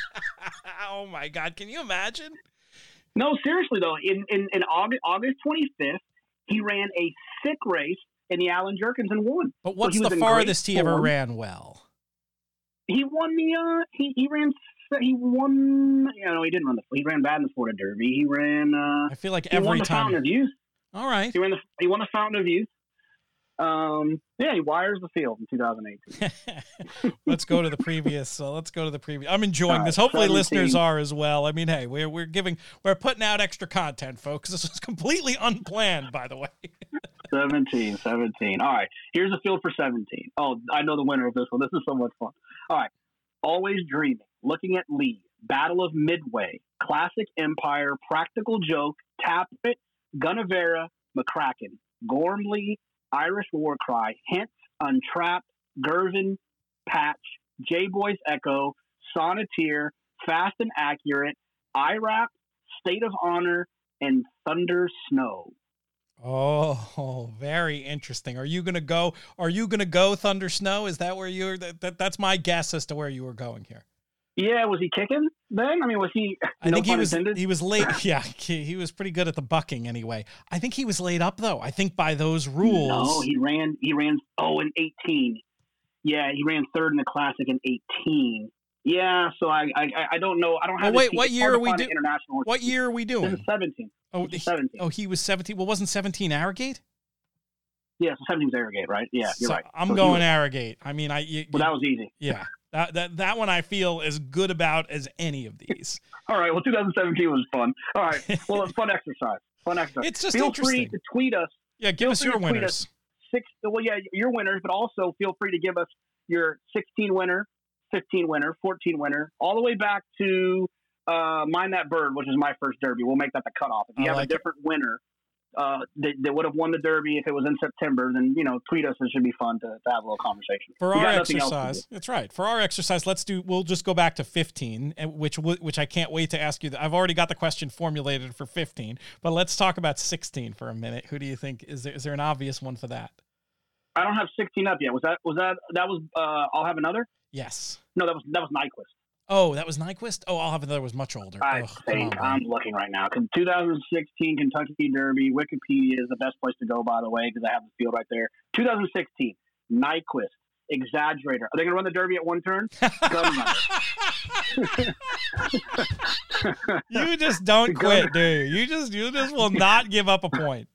[SPEAKER 1] Oh my God. Can you imagine?
[SPEAKER 2] No, seriously though, in, in, in August, August twenty-fifth, he ran a sick race in the Allen Jerkins and won.
[SPEAKER 1] But what's
[SPEAKER 2] so
[SPEAKER 1] the farthest he ever ran well?
[SPEAKER 2] He won the, uh, he, he ran, he won, you know, he didn't run the, he ran bad in the Florida Derby. He ran, uh,
[SPEAKER 1] I feel like
[SPEAKER 2] he
[SPEAKER 1] every
[SPEAKER 2] won the
[SPEAKER 1] time.
[SPEAKER 2] Fountain of Youth.
[SPEAKER 1] All right.
[SPEAKER 2] He ran the, he won the Fountain of Youth. Um, yeah, he wires the field in two thousand eighteen.
[SPEAKER 1] Let's go to the previous. So let's go to the previous. I'm enjoying
[SPEAKER 2] right,
[SPEAKER 1] this. Hopefully
[SPEAKER 2] seventeen.
[SPEAKER 1] Listeners are as well. I mean, hey, we're, we're giving, we're putting out extra content, folks. This was completely unplanned, by the way.
[SPEAKER 2] seventeen, seventeen. All right. Here's the field for seventeen. Oh, I know the winner of this one. This is so much fun. All right. Always Dreaming, Looking at Lee, Battle of Midway, Classic Empire, Practical Joke, Tapit, Gunnevera, McCracken, Gormley, Irish War Cry, Hint, Untrapped, Gervin, Patch, J-Boy's Echo, Sonneteer, Fast and Accurate, I RAP, State of Honor, and Thunder Snow.
[SPEAKER 1] Oh, very interesting. Are you going to go, are you going to go Thunder Snow? Is that where you're, that, that, that's my guess as to where you were going here.
[SPEAKER 2] Yeah, was he kicking then? I mean, was he?
[SPEAKER 1] I
[SPEAKER 2] no
[SPEAKER 1] think he was.
[SPEAKER 2] Intended?
[SPEAKER 1] He was late. Yeah, he, he was pretty good at the bucking anyway. I think he was laid up though. I think by those rules.
[SPEAKER 2] No, he ran. He ran. Oh, in eighteen. Yeah, he ran third in the Classic in eighteen. Yeah, so I I, I don't know. I don't have.
[SPEAKER 1] Oh, wait,
[SPEAKER 2] team.
[SPEAKER 1] what
[SPEAKER 2] It's
[SPEAKER 1] year
[SPEAKER 2] hard
[SPEAKER 1] are
[SPEAKER 2] to
[SPEAKER 1] we
[SPEAKER 2] find
[SPEAKER 1] doing?
[SPEAKER 2] an International.
[SPEAKER 1] What year are we doing?
[SPEAKER 2] This is seventeen.
[SPEAKER 1] Oh,
[SPEAKER 2] this is seventeen.
[SPEAKER 1] Oh, he was seventeen. Well, wasn't seventeen Arrogate?
[SPEAKER 2] Yeah, so seventeen was Arrogate, right? Yeah, you're
[SPEAKER 1] so
[SPEAKER 2] right.
[SPEAKER 1] I'm
[SPEAKER 2] so
[SPEAKER 1] going
[SPEAKER 2] was,
[SPEAKER 1] Arrogate. I mean, I you,
[SPEAKER 2] well, that was easy.
[SPEAKER 1] Yeah, that that that one I feel as good about as any of these.
[SPEAKER 2] All right. Well, two thousand seventeen was fun. All right. Well, it's fun exercise. Fun exercise.
[SPEAKER 1] It's just
[SPEAKER 2] feel
[SPEAKER 1] interesting.
[SPEAKER 2] free to tweet us.
[SPEAKER 1] Yeah, give us your winners. Us
[SPEAKER 2] six. Well, yeah, your winners, but also feel free to give us your sixteen winner, fifteen winner, fourteen winner, all the way back to uh, Mind That Bird, which is my first Derby. We'll make that the cutoff. If you I have like a different it. winner uh, that, that would have won the Derby if it was in September, then, you know, tweet us. It should be fun to, to have a little conversation.
[SPEAKER 1] For we our exercise, that's right. For our exercise, let's do, we'll just go back to fifteen, which which I can't wait to ask you. I've already got the question formulated for fifteen, but let's talk about sixteen for a minute. Who do you think, is there is there an obvious one for that?
[SPEAKER 2] I don't have sixteen up yet. Was that, was that, that was, uh, I'll Have Another?
[SPEAKER 1] Yes.
[SPEAKER 2] No, that was, that was Nyquist.
[SPEAKER 1] Oh, that was Nyquist? Oh, I'll Have Another was much older.
[SPEAKER 2] I
[SPEAKER 1] Ugh,
[SPEAKER 2] think
[SPEAKER 1] on,
[SPEAKER 2] I'm looking right now. two thousand sixteen Kentucky Derby. Wikipedia is the best place to go, by the way, because I have the field right there. two thousand sixteen Nyquist, Exaggerator. Are they going to run the Derby at one turn? Gunrunner.
[SPEAKER 1] You just don't quit, do you? You just, you just will not give up a point.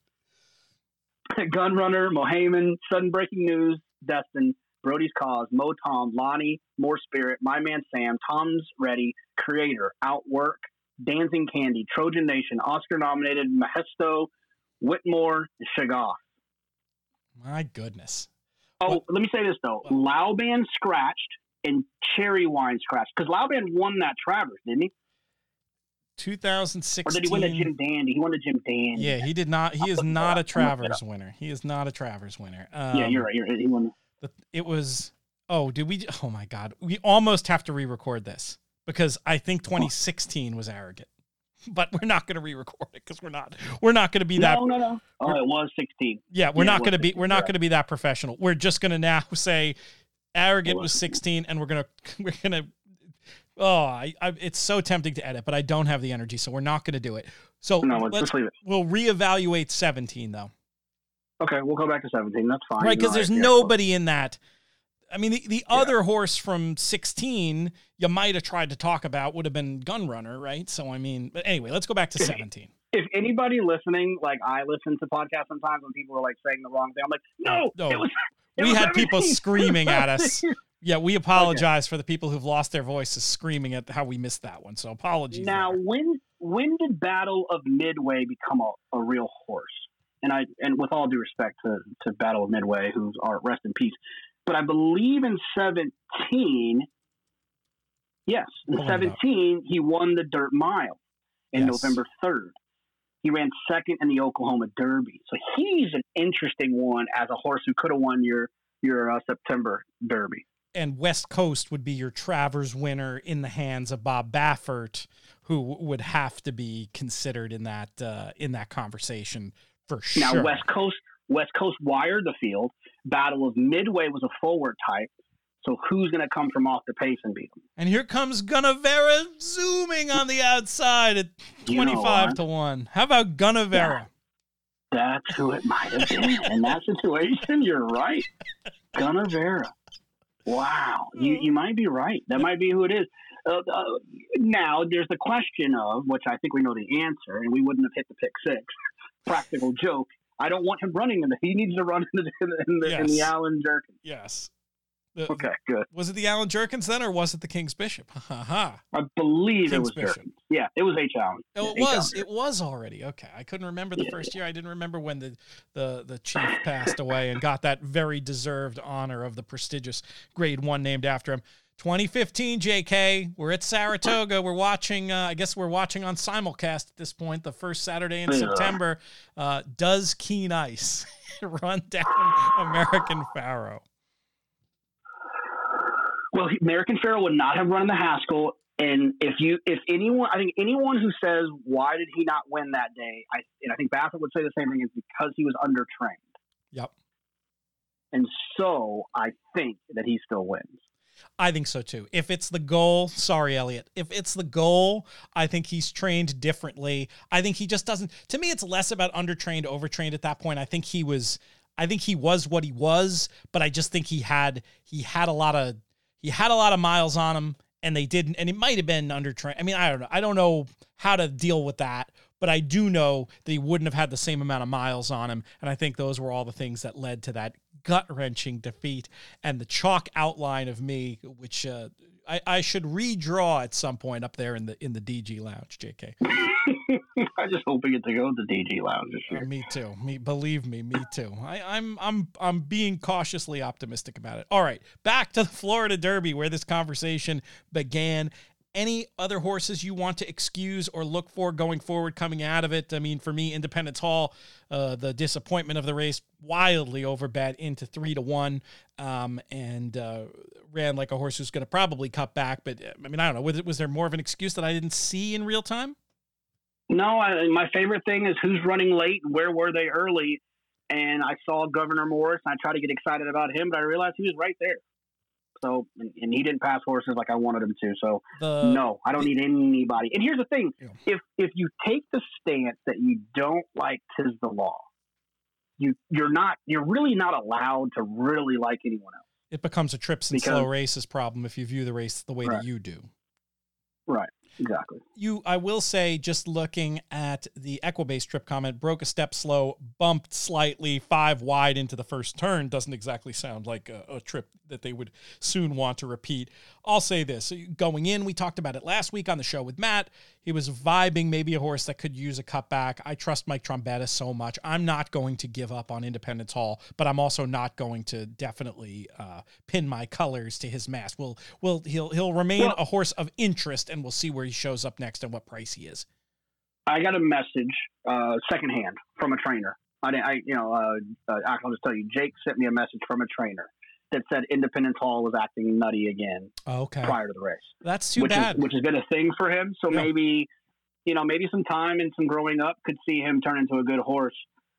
[SPEAKER 2] Gunrunner, Mohaymen, Sudden Breaking News, Destin, Brody's Cause, Mo Tom, Lonnie, More Spirit, My Man Sam, Tom's Ready, Creator, Outwork, Dancing Candy, Trojan Nation, Oscar-nominated Mahesto, Whitmore, Shaggoth.
[SPEAKER 1] My goodness.
[SPEAKER 2] Oh,
[SPEAKER 1] what?
[SPEAKER 2] Let me say this, though. What? Lauban scratched and Cherry Wine scratched. Because Lauban won that Travers, didn't he?
[SPEAKER 1] twenty sixteen.
[SPEAKER 2] Or did he win the Jim Dandy? He won the Jim Dandy.
[SPEAKER 1] Yeah, he did not. He is not a Travers winner. He is not a Travers winner. Um,
[SPEAKER 2] yeah, you're right. You're right. He won.
[SPEAKER 1] It was, oh, did we? Oh my God. We almost have to re-record this because I think twenty sixteen was Arrogate, but we're not going to re-record it because we're not, we're not going to be that.
[SPEAKER 2] No, no, no. Oh, it was sixteen.
[SPEAKER 1] Yeah, we're
[SPEAKER 2] yeah,
[SPEAKER 1] not going to be, we're not
[SPEAKER 2] right.
[SPEAKER 1] going to be that professional. We're just going to now say Arrogate was sixteen and we're going to, we're going to, oh, I, I, it's so tempting to edit, but I don't have the energy, so we're not going to do it. So
[SPEAKER 2] no, let's,
[SPEAKER 1] let's
[SPEAKER 2] let's leave it.
[SPEAKER 1] We'll reevaluate seventeen though.
[SPEAKER 2] Okay, we'll go back to seventeen. That's fine.
[SPEAKER 1] Right, because
[SPEAKER 2] no,
[SPEAKER 1] there's
[SPEAKER 2] yeah,
[SPEAKER 1] nobody in that. I mean, the, the
[SPEAKER 2] yeah.
[SPEAKER 1] other horse from sixteen you might have tried to talk about would have been Gunrunner, right? So, I mean, but anyway, let's go back to seventeen.
[SPEAKER 2] If anybody listening, like I listen to podcasts sometimes when people are like saying the wrong thing, I'm like, no,
[SPEAKER 1] no.
[SPEAKER 2] it was. It
[SPEAKER 1] we
[SPEAKER 2] was
[SPEAKER 1] had
[SPEAKER 2] seventeen.
[SPEAKER 1] People screaming at us. Yeah, we apologize
[SPEAKER 2] okay.
[SPEAKER 1] for the people who've lost their voices screaming at how we missed that one. So apologies.
[SPEAKER 2] Now,
[SPEAKER 1] there.
[SPEAKER 2] when when did Battle of Midway become a, a real horse? And I and with all due respect to, to Battle of Midway, who's are rest in peace, but I believe in seventeen, yes, in
[SPEAKER 1] Hold
[SPEAKER 2] seventeen he won the Dirt Mile in
[SPEAKER 1] yes.
[SPEAKER 2] November third. He ran second in the Oklahoma Derby, so he's an interesting one as a horse who could have won your your uh, September Derby.
[SPEAKER 1] And West Coast would be your Travers winner in the hands of Bob Baffert, who would have to be considered in that uh, in that conversation for sure.
[SPEAKER 2] Now West Coast West Coast wired the field. Battle of Midway was a forward type. So who's going to come from off the pace and beat him?
[SPEAKER 1] And here comes Gunnevera zooming on the outside at twenty-five to one. How about Gunnevera?
[SPEAKER 2] Yeah, that's who it might have been in that situation. You're right, Gunnevera. Wow, you you might be right. That might be who it is. Uh, uh, now there's the question of, which I think we know the answer, and we wouldn't have hit the pick six. Practical joke. I don't want him running in the. He needs to run in the in the,
[SPEAKER 1] yes.
[SPEAKER 2] in the Alan Jerkins.
[SPEAKER 1] Yes. The,
[SPEAKER 2] okay, good.
[SPEAKER 1] Was it the Alan Jerkins then, or was it the King's Bishop? Ha ha.
[SPEAKER 2] I believe
[SPEAKER 1] King's
[SPEAKER 2] it was
[SPEAKER 1] Bishop.
[SPEAKER 2] Jerkins. Yeah, it was H. Allen.
[SPEAKER 1] Oh, it
[SPEAKER 2] H.
[SPEAKER 1] was.
[SPEAKER 2] Allen.
[SPEAKER 1] It was already. Okay, I couldn't remember the
[SPEAKER 2] yeah,
[SPEAKER 1] first
[SPEAKER 2] yeah.
[SPEAKER 1] year. I didn't remember when the, the the chief passed away and got that very deserved honor of the prestigious Grade One named after him. twenty fifteen, J K. We're at Saratoga. We're watching. Uh, I guess we're watching on simulcast at this point. The first Saturday in
[SPEAKER 2] yeah.
[SPEAKER 1] September. Uh, does Keen Ice run down American Pharoah?
[SPEAKER 2] Well, American Pharoah would not have run the Haskell, and if you, if anyone, I think anyone who says why did he not win that day, I and I think Baffert would say the same thing, is because he was undertrained.
[SPEAKER 1] Yep.
[SPEAKER 2] And so I think that he still wins.
[SPEAKER 1] I think so too. If it's the goal, sorry, Elliot. If it's the goal, I think he's trained differently. I think he just doesn't. To me, it's less about undertrained, overtrained at that point. I think he was. I think he was what he was, but I just think he had he had a lot of. He had a lot of miles on him, and they didn't, and it might have been undertrained. I mean, I don't know. I don't know how to deal with that, but I do know that he wouldn't have had the same amount of miles on him. And I think those were all the things that led to that gut-wrenching defeat and the chalk outline of me, which uh, I, I should redraw at some point up there in the in the D G Lounge, J K.
[SPEAKER 2] I just hope we get to go to the D G Lounge this year.
[SPEAKER 1] Uh, me too. Me, believe me, me too. I, I'm I'm I'm being cautiously optimistic about it. All right, back to the Florida Derby where this conversation began. Any other horses you want to excuse or look for going forward coming out of it? I mean, for me, Independence Hall, uh, the disappointment of the race, wildly overbet into three to one, um, and uh, ran like a horse who's going to probably cut back. But I mean, I don't know. Was, it, was there more of an excuse that I didn't see in real time?
[SPEAKER 2] No, I, my favorite thing is who's running late and where were they early. And I saw Governor Morris, and I tried to get excited about him, but I realized he was right there. So, and, and he didn't pass horses like I wanted him to. So,
[SPEAKER 1] the,
[SPEAKER 2] no, I don't
[SPEAKER 1] the,
[SPEAKER 2] need anybody. And here's the thing.
[SPEAKER 1] Yeah.
[SPEAKER 2] If if you take the stance that you don't like 'tis the law, you, you're not, you're really not allowed to really like anyone else.
[SPEAKER 1] It becomes a trips and
[SPEAKER 2] Because,
[SPEAKER 1] slow races problem if you view the race the way
[SPEAKER 2] right.
[SPEAKER 1] that you do.
[SPEAKER 2] Right. Exactly.
[SPEAKER 1] You, I will say, just looking at the Equibase trip comment, broke a step slow, bumped slightly, five wide into the first turn. Doesn't exactly sound like a, a trip that they would soon want to repeat. I'll say this. Going in, we talked about it last week on the show with Matt. He was vibing maybe a horse that could use a cutback. I trust Mike Trombetta so much. I'm not going to give up on Independence Hall, but I'm also not going to definitely uh, pin my colors to his mast. We'll, we'll, he'll, he'll remain well, a horse of interest, and we'll see where he shows up next and what price he is.
[SPEAKER 2] I got a message uh, secondhand from a trainer. I, I you know, uh, uh, I'll just tell you, Jake sent me a message from a trainer that said Independence Hall was acting nutty again
[SPEAKER 1] okay.
[SPEAKER 2] prior to the race.
[SPEAKER 1] That's too
[SPEAKER 2] which
[SPEAKER 1] bad.
[SPEAKER 2] Is, which has been a thing for him. So yeah. maybe, you know, maybe some time and some growing up could see him turn into a good horse.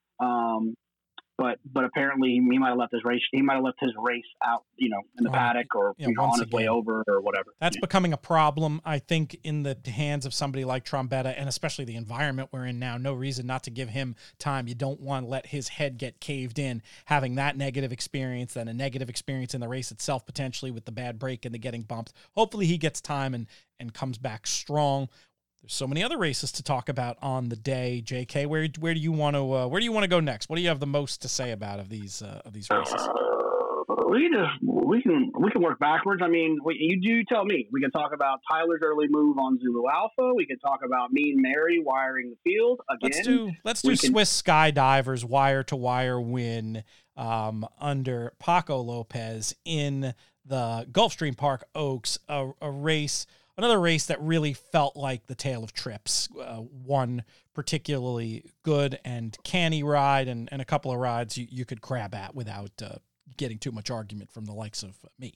[SPEAKER 2] Um, But but apparently he might have left his race. He might have left his race out, you know, in the oh, paddock or yeah, you know, on his again, way over or whatever.
[SPEAKER 1] That's
[SPEAKER 2] yeah.
[SPEAKER 1] becoming a problem, I think, in the hands of somebody like Trombetta, and especially the environment we're in now. No reason not to give him time. You don't want to let his head get caved in, having that negative experience, then a negative experience in the race itself, potentially with the bad break and the getting bumped. Hopefully he gets time and and comes back strong. There's so many other races to talk about on the day, J K. Where where do you want to uh, where do you want to go next? What do you have the most to say about of these uh, of these races?
[SPEAKER 2] Uh, we just we can we can work backwards. I mean, we, you do tell me. We can talk about Tyler's early move on Zulu Alpha. We can talk about Mean Mary wiring the field again.
[SPEAKER 1] Let's do let's do can, Swiss Skydivers wire to wire win um, under Paco Lopez in the Gulfstream Park Oaks, a, a race. Another race that really felt like the tale of trips. Uh, one particularly good and canny ride, and, and a couple of rides you, you could grab at without uh, getting too much argument from the likes of me.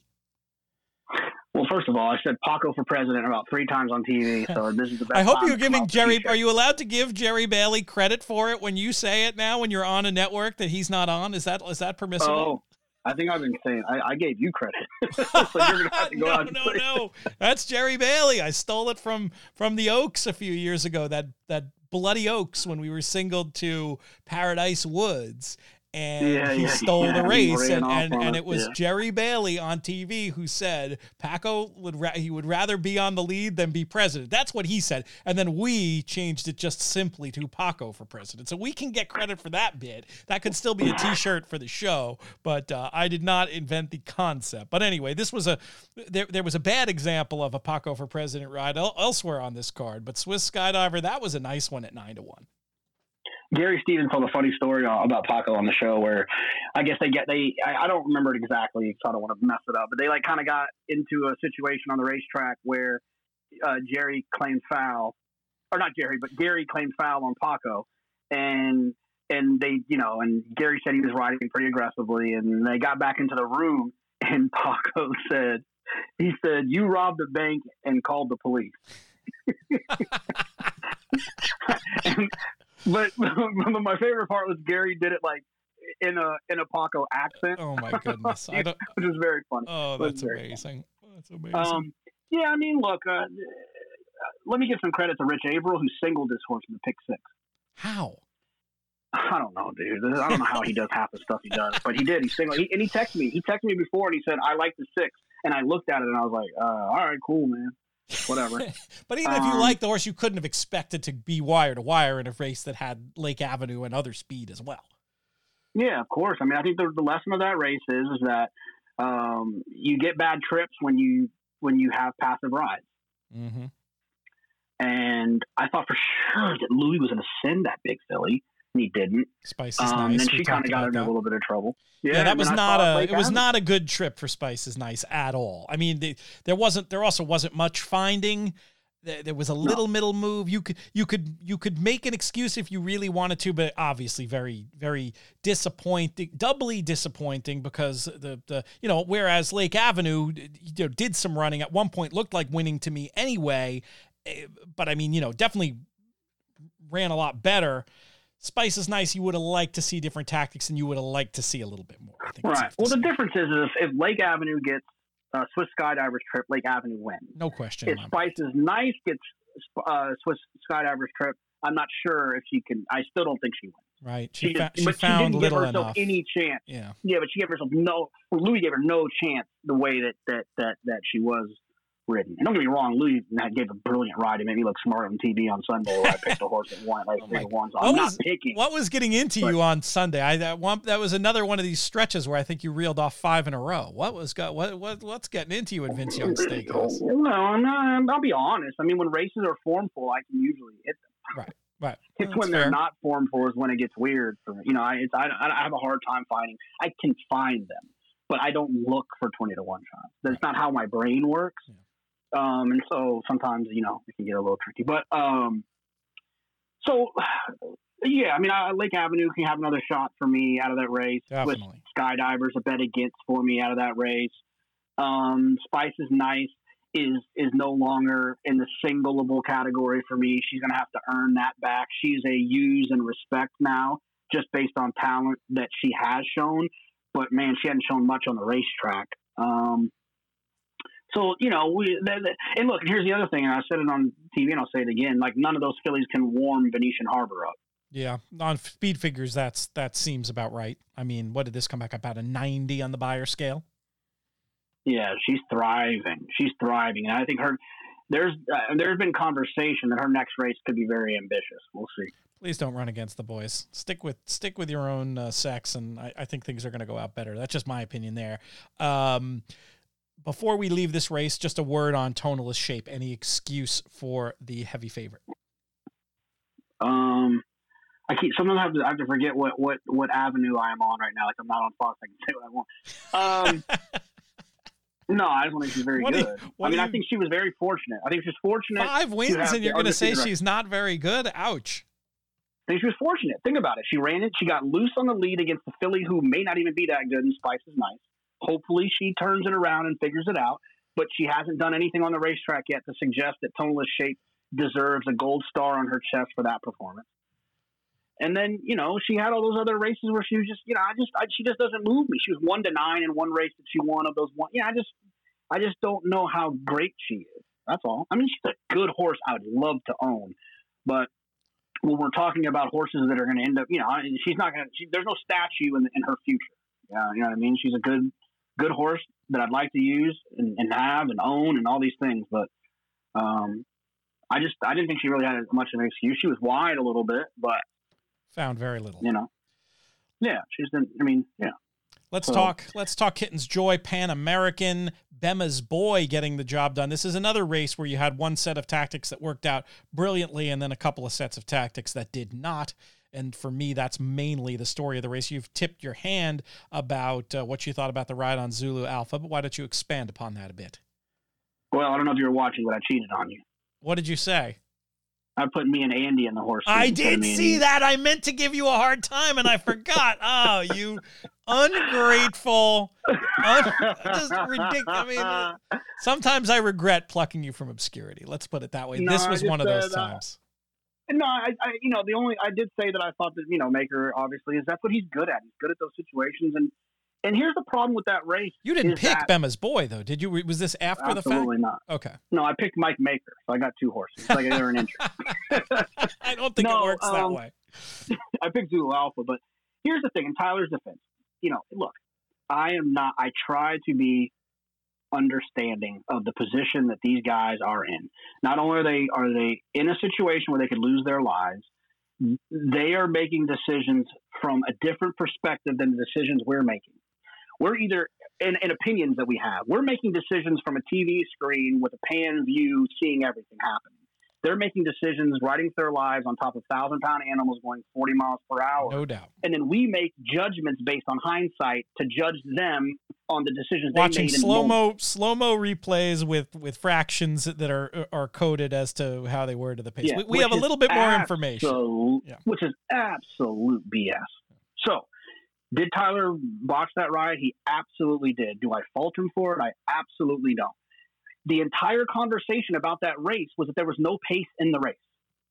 [SPEAKER 2] Well, first of all, I said Paco for president about three times on T V, so this is the best.
[SPEAKER 1] I hope you're giving Jerry. Are you allowed to give Jerry Bailey credit for it when you say it now when you're on a network that he's not on? Is that is that permissible?
[SPEAKER 2] Oh. I think I've been saying I, I gave you credit. So you're gonna have to go
[SPEAKER 1] no,
[SPEAKER 2] out and
[SPEAKER 1] no, no. That's Jerry Bailey. I stole it from from the Oaks a few years ago. That that bloody Oaks when we were singled to Paradise Woods. And
[SPEAKER 2] yeah,
[SPEAKER 1] he
[SPEAKER 2] yeah,
[SPEAKER 1] stole
[SPEAKER 2] yeah,
[SPEAKER 1] the race, and, and, and
[SPEAKER 2] it,
[SPEAKER 1] it was
[SPEAKER 2] yeah.
[SPEAKER 1] Jerry Bailey on T V who said Paco would ra- he would rather be on the lead than be president. That's what he said, and then we changed it just simply to Paco for president. So we can get credit for that bit. That could still be a T-shirt for the show, but uh, I did not invent the concept. But anyway, this was a there. There was a bad example of a Paco for president ride el- elsewhere on this card, but Swiss Skydiver, that was a nice one at nine to one.
[SPEAKER 2] Gary Stevens told a funny story about Paco on the show where I guess they get, they, I, I don't remember it exactly, so I don't want to mess it up, but they like kind of got into a situation on the racetrack where uh, Jerry claimed foul, or not Jerry, but Gary claimed foul on Paco. And, and they, you know, and Gary said he was riding pretty aggressively, and they got back into the room and Paco said, he said, "You robbed a bank and called the police." and, But, but my favorite part was Gary did it like in a in a Paco accent.
[SPEAKER 1] Oh my goodness, I don't,
[SPEAKER 2] which was very funny.
[SPEAKER 1] Oh, that's amazing. Funny. That's amazing.
[SPEAKER 2] Um, yeah, I mean, look, uh, let me give some credit to Rich Averill, who singled this horse in the pick six.
[SPEAKER 1] How?
[SPEAKER 2] I don't know, dude. I don't know how he does half the stuff he does, but he did. He singled, he, and he texted me. He texted me before, and he said, "I like the six." And I looked at it, and I was like, uh, "All right, cool, man." whatever.
[SPEAKER 1] But even um, if you like the horse, you couldn't have expected to be wire to wire in a race that had Lake Avenue and other speed as well.
[SPEAKER 2] Yeah, of course. I mean, I think the, the lesson of that race is, is that um, you get bad trips when you when you have passive rides.
[SPEAKER 1] Mm-hmm.
[SPEAKER 2] And I thought for sure that Louis was going to send that big filly. And he didn't.
[SPEAKER 1] Spice is
[SPEAKER 2] um,
[SPEAKER 1] nice.
[SPEAKER 2] And then she kind of got in a little bit of trouble.
[SPEAKER 1] Yeah,
[SPEAKER 2] yeah
[SPEAKER 1] that was not a.
[SPEAKER 2] Lake
[SPEAKER 1] it was
[SPEAKER 2] Avenue.
[SPEAKER 1] not a good trip for Spice is nice at all. I mean, the, there wasn't. There also wasn't much finding. There, there was a little no. middle move. You could. You could. You could make an excuse if you really wanted to, but obviously, very, very disappointing. Doubly disappointing because the the you know whereas Lake Avenue you know, did some running at one point, looked like winning to me anyway. But I mean, you know, definitely ran a lot better. Spice is nice. You would have liked to see different tactics, and you would have liked to see a little bit more. I think
[SPEAKER 2] right. Well, the difference is, is if, if Lake Avenue gets uh, Swiss Skydivers trip, Lake Avenue wins.
[SPEAKER 1] No question.
[SPEAKER 2] If Spice is nice gets uh, Swiss Skydivers trip, I'm not sure if she can. I still don't think she wins.
[SPEAKER 1] Right. She,
[SPEAKER 2] she,
[SPEAKER 1] fa-
[SPEAKER 2] just,
[SPEAKER 1] she found
[SPEAKER 2] she didn't
[SPEAKER 1] little
[SPEAKER 2] give herself
[SPEAKER 1] enough.
[SPEAKER 2] Any chance.
[SPEAKER 1] Yeah.
[SPEAKER 2] Yeah, but she gave herself no. Louis gave her no chance the way that that that that she was ridden. And don't get me wrong, Louis gave a brilliant ride. It made me look smart on T V on Sunday where I picked a horse that won like
[SPEAKER 1] oh
[SPEAKER 2] three ones. I'm
[SPEAKER 1] was,
[SPEAKER 2] not picking.
[SPEAKER 1] What was getting into but, you on Sunday? I that one that was another one of these stretches where I think you reeled off five in a row. What was got what what what's getting into you at Vince Young Steakhouse?
[SPEAKER 2] Well, I'm not, I'll be honest. I mean, when races are formful, I can usually hit them.
[SPEAKER 1] Right. Right.
[SPEAKER 2] It's
[SPEAKER 1] That's
[SPEAKER 2] when
[SPEAKER 1] fair.
[SPEAKER 2] they're not formful is when it gets weird for me. You know, I, it's, I I have a hard time finding. I can find them, but I don't look for twenty to one shots. That's right. Not how my brain works. Yeah. Um, and so sometimes, you know, it can get a little tricky, but, um, so yeah, I mean, I, Lake Avenue can have another shot for me out of that race.
[SPEAKER 1] Definitely.
[SPEAKER 2] With Skydivers, a bet against for me out of that race. Um, Spice is nice is, is no longer in the singleable category for me. She's going to have to earn that back. She's a use and respect now just based on talent that she has shown, but man, she hadn't shown much on the racetrack. Um, So, you know, we, they, they, and look, here's the other thing, and I said it on T V and I'll say it again, like none of those fillies can warm Venetian Harbor up.
[SPEAKER 1] Yeah, on speed figures, that's that seems about right. I mean, what did this come back about a ninety on the buyer scale?
[SPEAKER 2] Yeah, she's thriving. She's thriving. And I think her, there's uh, there's been conversation that her next race could be very ambitious. We'll see.
[SPEAKER 1] Please don't run against the boys. Stick with stick with your own uh, sex, and I, I think things are going to go out better. That's just my opinion there. Um, Before we leave this race, just a word on Tonalist Shape. Any excuse for the heavy favorite?
[SPEAKER 2] Um, I keep sometimes I have to, I have to forget what, what, what avenue I am on right now. Like I'm not on Fox. I can say what I want. Um, no, I just want to think she's very
[SPEAKER 1] what
[SPEAKER 2] good.
[SPEAKER 1] You,
[SPEAKER 2] I mean,
[SPEAKER 1] you,
[SPEAKER 2] I think she was very fortunate. I think she's fortunate.
[SPEAKER 1] Five wins, and you're going to say she's not very good? Ouch.
[SPEAKER 2] I think she was fortunate. Think about it. She ran it. She got loose on the lead against the filly who may not even be that good, and Spice is nice. Hopefully she turns it around and figures it out, but she hasn't done anything on the racetrack yet to suggest that Tonalist Shape deserves a gold star on her chest for that performance. And then, you know, she had all those other races where she was just, you know, I just, I, she just doesn't move me. She was one to nine in one race that she won of those one. Yeah, I just, I just don't know how great she is. That's all. I mean, she's a good horse I would love to own, but when we're talking about horses that are going to end up, you know, she's not going to, she, there's no statue in, in her future. Yeah, you know what I mean? She's a good, good horse that I'd like to use and, and have and own and all these things. But um, I just, I didn't think she really had much of an excuse. She was wide a little bit, but
[SPEAKER 1] found very little,
[SPEAKER 2] you know, yeah, she's been, I mean, yeah.
[SPEAKER 1] Let's
[SPEAKER 2] so,
[SPEAKER 1] talk, let's talk Kitten's Joy, Pan American, Bema's Boy getting the job done. This is another race where you had one set of tactics that worked out brilliantly and then a couple of sets of tactics that did not. And for me, that's mainly the story of the race. You've tipped your hand about uh, what you thought about the ride on Zulu Alpha, but why don't you expand upon that a bit?
[SPEAKER 2] Well, I don't know if you were watching, but I cheated on you.
[SPEAKER 1] What did you say?
[SPEAKER 2] I put me and Andy in the horse.
[SPEAKER 1] I did see that. I meant to give you a hard time, and I forgot. Oh, you ungrateful. Un- just ridiculous. I mean, sometimes I regret plucking you from obscurity. Let's put it that way.
[SPEAKER 2] No,
[SPEAKER 1] this was one of those
[SPEAKER 2] said,
[SPEAKER 1] times.
[SPEAKER 2] Uh, no, I, I, you know, the only I did say that I thought that you know Maker obviously is that's what he's good at. He's good at those situations, and and here's the problem with that race.
[SPEAKER 1] You didn't pick
[SPEAKER 2] that,
[SPEAKER 1] Bema's Boy though, did you? Was this after the fact?
[SPEAKER 2] Absolutely not.
[SPEAKER 1] Okay.
[SPEAKER 2] No, I picked Mike Maker, so I got two horses. Like they're an inch.
[SPEAKER 1] I don't think
[SPEAKER 2] no,
[SPEAKER 1] it works
[SPEAKER 2] um,
[SPEAKER 1] that way.
[SPEAKER 2] I picked Zulu Alpha, but here's the thing: in Tyler's defense, you know, look, I am not. I try to be understanding of the position that these guys are in. Not only are they are they in a situation where they could lose their lives, they are making decisions from a different perspective than the decisions we're making. We're either in, in opinions that we have, we're making decisions from a T V screen with a pan view, seeing everything happening. They're making decisions, writing their lives on top of thousand-pound animals going forty miles per hour.
[SPEAKER 1] No doubt.
[SPEAKER 2] And then we make judgments based on hindsight to judge them on the decisions
[SPEAKER 1] Watching
[SPEAKER 2] they made.
[SPEAKER 1] slow mo slow mo replays with with fractions that are are coded as to how they were to the pace.
[SPEAKER 2] Yeah,
[SPEAKER 1] we we have a little bit more information,
[SPEAKER 2] absolute, yeah. Which is absolute B S. So, did Tyler botch that ride? He absolutely did. Do I fault him for it? I absolutely don't. The entire conversation about that race was that there was no pace in the race.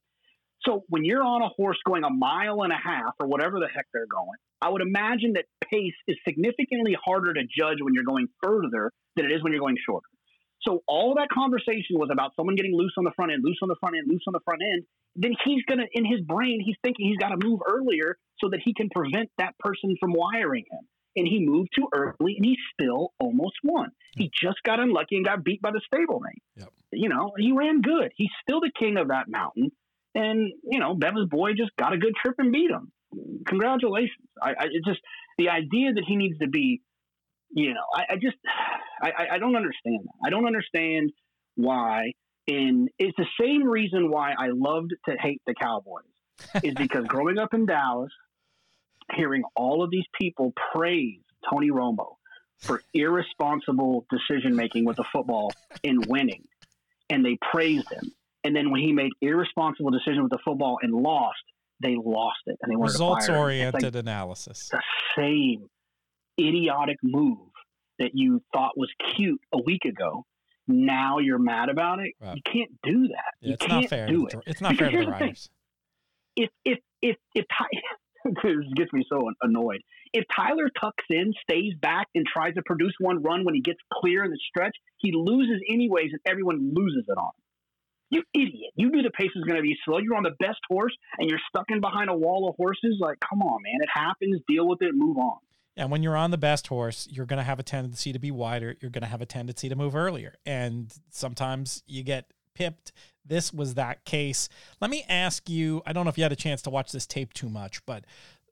[SPEAKER 2] So when you're on a horse going a mile and a half or whatever the heck they're going, I would imagine that pace is significantly harder to judge when you're going further than it is when you're going shorter. So all that conversation was about someone getting loose on the front end, loose on the front end, loose on the front end. Then he's going to, in his brain, he's thinking he's got to move earlier so that he can prevent that person from wiring him. And he moved too early, and he still almost won. He just got unlucky and got beat by the stablemate.
[SPEAKER 1] Yep.
[SPEAKER 2] You know, he ran good. He's still the king of that mountain. And, you know, Beva's boy just got a good trip and beat him. Congratulations. I, I it just the idea that he needs to be, you know, I, I just I, I don't understand that. I don't understand why. And it's the same reason why I loved to hate the Cowboys is because growing up in Dallas, hearing all of these people praise Tony Romo for irresponsible decision-making with the football and winning, and they praised him. And then when he made irresponsible decisions with the football and lost, they lost it. And they wanted
[SPEAKER 1] Results
[SPEAKER 2] to fire him.
[SPEAKER 1] oriented
[SPEAKER 2] It's like
[SPEAKER 1] analysis.
[SPEAKER 2] the same idiotic move that you thought was cute a week ago. Now you're mad about it.
[SPEAKER 1] Right.
[SPEAKER 2] You can't do that.
[SPEAKER 1] Yeah,
[SPEAKER 2] you
[SPEAKER 1] it's
[SPEAKER 2] can't
[SPEAKER 1] not fair.
[SPEAKER 2] do
[SPEAKER 1] to,
[SPEAKER 2] it.
[SPEAKER 1] It's not
[SPEAKER 2] Because
[SPEAKER 1] fair to the
[SPEAKER 2] here's the thing.
[SPEAKER 1] riders.
[SPEAKER 2] If if if if Ty- this gets me so annoyed. If Tyler tucks in, stays back, and tries to produce one run when he gets clear in the stretch, he loses anyways, and everyone loses it on him. You idiot. You knew the pace was going to be slow. You're on the best horse, and you're stuck in behind a wall of horses. Like, come on, man. It happens. Deal with it. Move on.
[SPEAKER 1] And when you're on the best horse, you're going to have a tendency to be wider. You're going to have a tendency to move earlier. And sometimes you get pipped. This was that case. Let me ask you, I don't know if you had a chance to watch this tape too much, but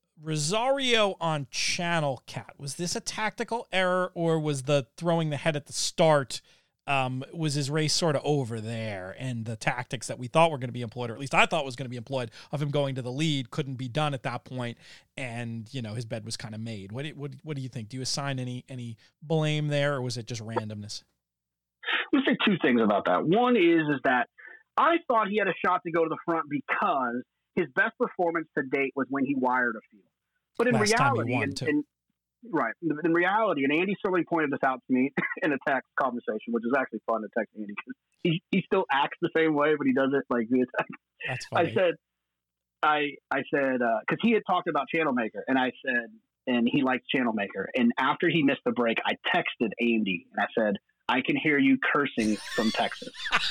[SPEAKER 1] Rosario on Channel Cat, was this a tactical error, or was the throwing the head at the start, um, was his race sort of over there, and the tactics that we thought were going to be employed, or at least I thought was going to be employed, of him going to the lead couldn't be done at that point, and, you know, his bed was kind of made? What do, what, what do you think? Do you assign any any blame there, or was it just randomness?
[SPEAKER 2] Let's say two things about that. One is is that I thought he had a shot to go to the front because his best performance to date was when he wired a field. But in
[SPEAKER 1] Last time he
[SPEAKER 2] reality,
[SPEAKER 1] won,
[SPEAKER 2] and,
[SPEAKER 1] too.
[SPEAKER 2] and right, in reality, and Andy Sterling pointed this out to me in a text conversation, which is actually fun to text Andy because he, he still acts the same way, but he does it like via text.
[SPEAKER 1] That's funny.
[SPEAKER 2] I said, I I said because uh, he had talked about Channel Maker, and I said, and he liked Channel Maker, and after he missed the break, I texted Andy and I said, I can hear you cursing from Texas.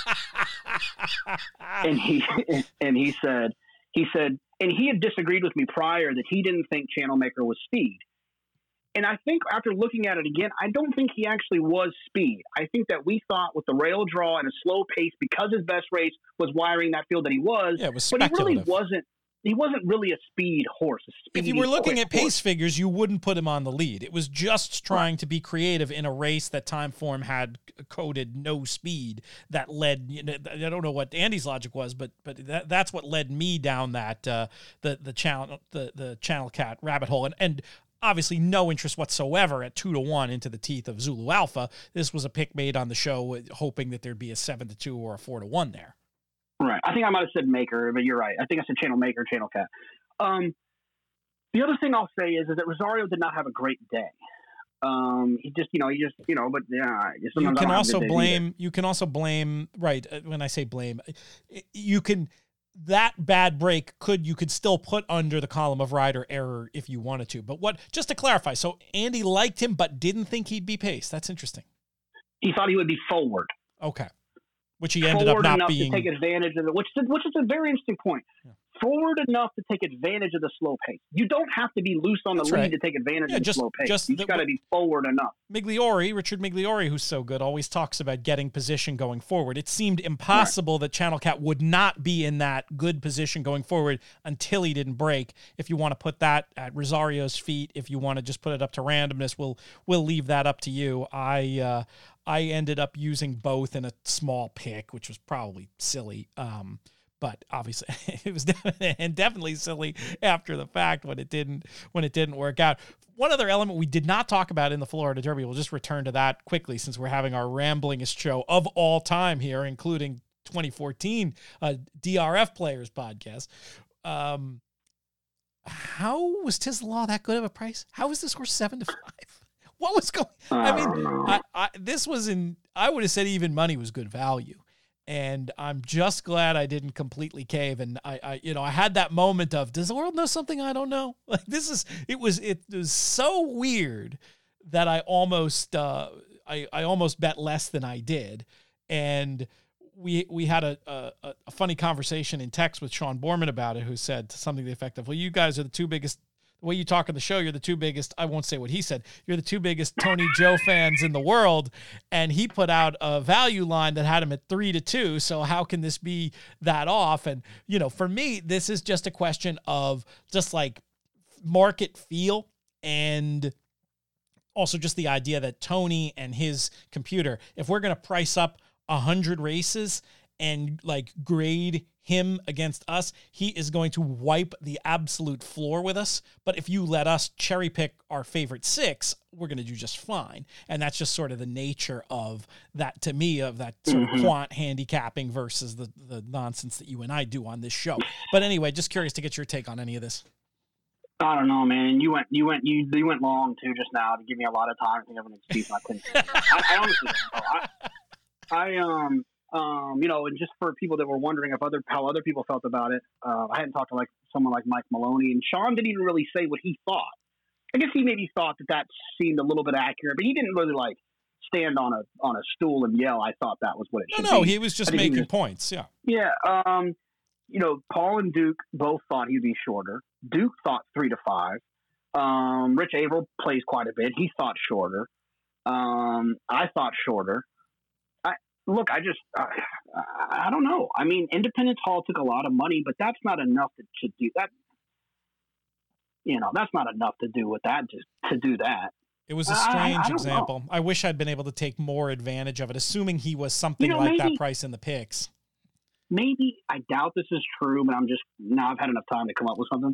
[SPEAKER 2] and he and he said he said and he had disagreed with me prior that he didn't think Channel Maker was speed. And I think after looking at it again, I don't think he actually was speed. I think that we thought with the rail draw and a slow pace, because his best race was wiring that field that he was,
[SPEAKER 1] yeah, it was
[SPEAKER 2] but he really
[SPEAKER 1] speculative.
[SPEAKER 2] wasn't. He wasn't really a speed horse. A
[SPEAKER 1] If you were looking at pace
[SPEAKER 2] horse.
[SPEAKER 1] figures, you wouldn't put him on the lead. It was just trying to be creative in a race that Timeform had coded no speed that led, you know, I don't know what Andy's logic was, but but that, that's what led me down that uh, the the channel the the Channel Cat rabbit hole, and and obviously no interest whatsoever at two to one into the teeth of Zulu Alpha. This was a pick made on the show, hoping that there'd be a seven to two or a four to one there.
[SPEAKER 2] Right. I think I might have said Maker, but you're right. I think I said Channel Maker, Channel Cat. Um, the other thing I'll say is, is that Rosario did not have a great day. Um, he just, you know, he just, you know, but yeah.
[SPEAKER 1] You can also blame, either. you can also blame, right. When I say blame, you can, that bad break could, you could still put under the column of rider error if you wanted to. But what, just to clarify, so Andy liked him, but didn't think he'd be paced. That's interesting.
[SPEAKER 2] He thought he would be forward.
[SPEAKER 1] Okay. Which he ended up not
[SPEAKER 2] enough
[SPEAKER 1] being.
[SPEAKER 2] To take advantage of it, which is, which is a very interesting point.
[SPEAKER 1] Yeah.
[SPEAKER 2] forward enough to take advantage of the slow pace. You don't have to be loose on the
[SPEAKER 1] That's
[SPEAKER 2] lead
[SPEAKER 1] right.
[SPEAKER 2] to take advantage
[SPEAKER 1] Yeah,
[SPEAKER 2] of the
[SPEAKER 1] just-
[SPEAKER 2] slow pace.
[SPEAKER 1] just
[SPEAKER 2] You
[SPEAKER 1] the-
[SPEAKER 2] just got to be forward enough.
[SPEAKER 1] Migliori, Richard Migliori, who's so good, always talks about getting position going forward. It seemed impossible right. that Channel Cat would not be in that good position going forward until he didn't break. If you want to put that at Rosario's feet, if you want to just put it up to randomness, we'll we'll leave that up to you. I uh, I ended up using both in a small pick, which was probably silly. Um, But obviously, it was definitely, and definitely silly after the fact when it didn't when it didn't work out. One other element we did not talk about in the Florida Derby, we'll just return to that quickly since we're having our ramblingest show of all time here, including twenty fourteen uh, D R F Players podcast. Um, how was Tiz the Law that good of a price? How was this horse seven to five? What was going? I mean, I, I, this was in. I would have said even money was good value. And I'm just glad I didn't completely cave. And I, I, you know, I had that moment of, does the world know something I don't know? Like this is, it was, it was so weird that I almost, uh, I, I almost bet less than I did. And we, we had a, a, a funny conversation in text with Sean Borman about it, who said something to the effect of, well, you guys are the two biggest, the way you talk on the show, you're the two biggest, I won't say what he said, you're the two biggest Tony Joe fans in the world. And he put out a value line that had him at three to two. So how can this be that off? And, you know, for me, this is just a question of just like market feel and also just the idea that Tony and his computer, if we're going to price up a hundred races and like grade him against us, he is going to wipe the absolute floor with us. But if you let us cherry pick our favorite six, we're going to do just fine. And that's just sort of the nature of that, to me, of that sort
[SPEAKER 2] Mm-hmm.
[SPEAKER 1] of quant handicapping versus the, the nonsense that you and I do on this show. But anyway, just curious to get your take on any of this.
[SPEAKER 2] I don't know, man. You went, you went, you you went long too just now to give me a lot of time to think of an excuse. I couldn't. I, I honestly, don't know. I, I um. Um, you know, and just for people that were wondering if other how other people felt about it, uh, I hadn't talked to like someone like Mike Maloney, and Sean didn't even really say what he thought. I guess he maybe thought that that seemed a little bit accurate, but he didn't really like stand on a on a stool and yell. I thought that was what it should
[SPEAKER 1] no, no,
[SPEAKER 2] be.
[SPEAKER 1] he was just
[SPEAKER 2] I think he
[SPEAKER 1] making
[SPEAKER 2] was-
[SPEAKER 1] points. Yeah.
[SPEAKER 2] Yeah. Um, you know, Paul and Duke both thought he'd be shorter. Duke thought three to five. Um, Rich Averill plays quite a bit. He thought shorter. Um, I thought shorter. Look, I just, uh, I don't know. I mean, Independence Hall took a lot of money, but that's not enough to, to do that. You know, that's not enough to do with that, just to do that.
[SPEAKER 1] It was a
[SPEAKER 2] I- I-
[SPEAKER 1] strange
[SPEAKER 2] I don't
[SPEAKER 1] example.
[SPEAKER 2] know.
[SPEAKER 1] I wish I'd been able to take more advantage of it, assuming he was something
[SPEAKER 2] You know,
[SPEAKER 1] like
[SPEAKER 2] maybe-
[SPEAKER 1] that price in the picks.
[SPEAKER 2] Maybe, I doubt this is true, but I'm just, now I've had enough time to come up with something.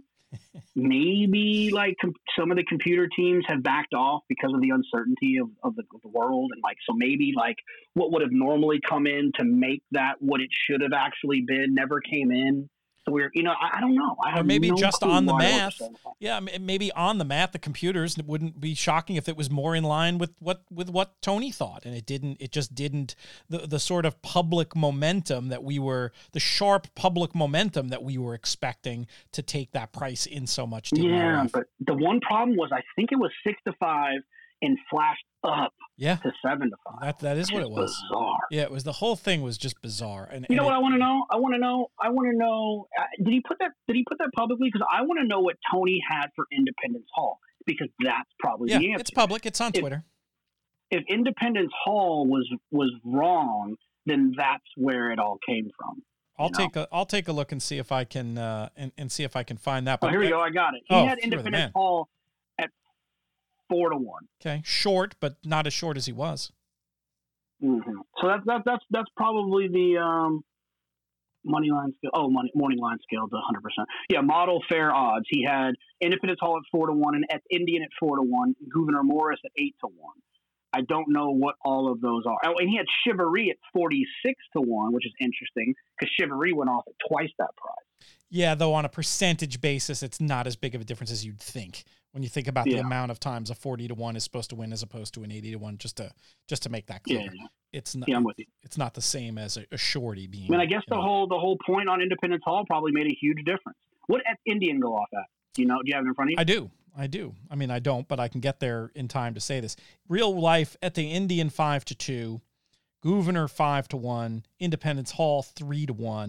[SPEAKER 2] Maybe like com- some of the computer teams have backed off because of the uncertainty of, of, the, of the world. And like, so maybe like what would have normally come in to make that what it should have actually been never came in. So we're, you know, I, I don't know. I
[SPEAKER 1] Or
[SPEAKER 2] have
[SPEAKER 1] maybe
[SPEAKER 2] no
[SPEAKER 1] just
[SPEAKER 2] clue
[SPEAKER 1] on the
[SPEAKER 2] why it
[SPEAKER 1] math.
[SPEAKER 2] was so-
[SPEAKER 1] Yeah, m- maybe on the math, the computers, it wouldn't be shocking if it was more in line with what with what Tony thought, and it didn't. It just didn't. The the sort of public momentum that we were, the sharp public momentum that we were expecting to take that price in so much. didn't
[SPEAKER 2] Yeah,
[SPEAKER 1] arrive.
[SPEAKER 2] but the one problem was I think it was six to five and flashed up
[SPEAKER 1] yeah,
[SPEAKER 2] to seven to five.
[SPEAKER 1] that that is what it was.
[SPEAKER 2] Bizarre.
[SPEAKER 1] Yeah, it was. The whole thing was just bizarre. And
[SPEAKER 2] You know
[SPEAKER 1] and
[SPEAKER 2] what
[SPEAKER 1] it-
[SPEAKER 2] I want to know? I want to know. I want to know. Uh, did he put that? Did he put that publicly? Because I want to know what Tony had for Independence Hall. Because that's probably
[SPEAKER 1] Yeah,
[SPEAKER 2] the answer.
[SPEAKER 1] it's public. It's on
[SPEAKER 2] If-
[SPEAKER 1] Twitter.
[SPEAKER 2] If Independence Hall was was wrong, then that's where it all came from.
[SPEAKER 1] I'll
[SPEAKER 2] you know?
[SPEAKER 1] take a I'll take a look and see if I can uh and, and see if I can find that.
[SPEAKER 2] Oh,
[SPEAKER 1] But
[SPEAKER 2] here we
[SPEAKER 1] uh,
[SPEAKER 2] go. I got it. He
[SPEAKER 1] oh,
[SPEAKER 2] had
[SPEAKER 1] you were the man.
[SPEAKER 2] Independence Hall at four to one.
[SPEAKER 1] Okay, short, but not as short as he was.
[SPEAKER 2] Mm-hmm. So that's that, that's that's probably the um, money line scale. Oh, money morning line scale to one hundred percent. Yeah, model fair odds. He had Independence Hall at four to one, and at Indian at four to one, Gouverneur Morris at eight to one. I don't know what all of those are. Oh, and he had Chivalry at forty-six to one, which is interesting because Chivalry went off at twice that price.
[SPEAKER 1] Yeah, though on a percentage basis, it's not as big of a difference as you'd think when you think about the
[SPEAKER 2] Yeah.
[SPEAKER 1] amount of times a forty to one is supposed to win as opposed to an eighty to one. Just to just to make that clear,
[SPEAKER 2] Yeah, yeah.
[SPEAKER 1] it's not.
[SPEAKER 2] Yeah, I'm with you.
[SPEAKER 1] It's not the same as a, a shorty being.
[SPEAKER 2] I mean, I guess
[SPEAKER 1] you
[SPEAKER 2] the
[SPEAKER 1] know.
[SPEAKER 2] whole the whole point on Independence Hall probably made a huge difference. What at Indian go off at? Do you know? Do you have it in front of you?
[SPEAKER 1] I do. I do. I mean, I don't, but I can get there in time to say this. Real life at the Indian five to two, Gouverneur five to one, Independence Hall three to one,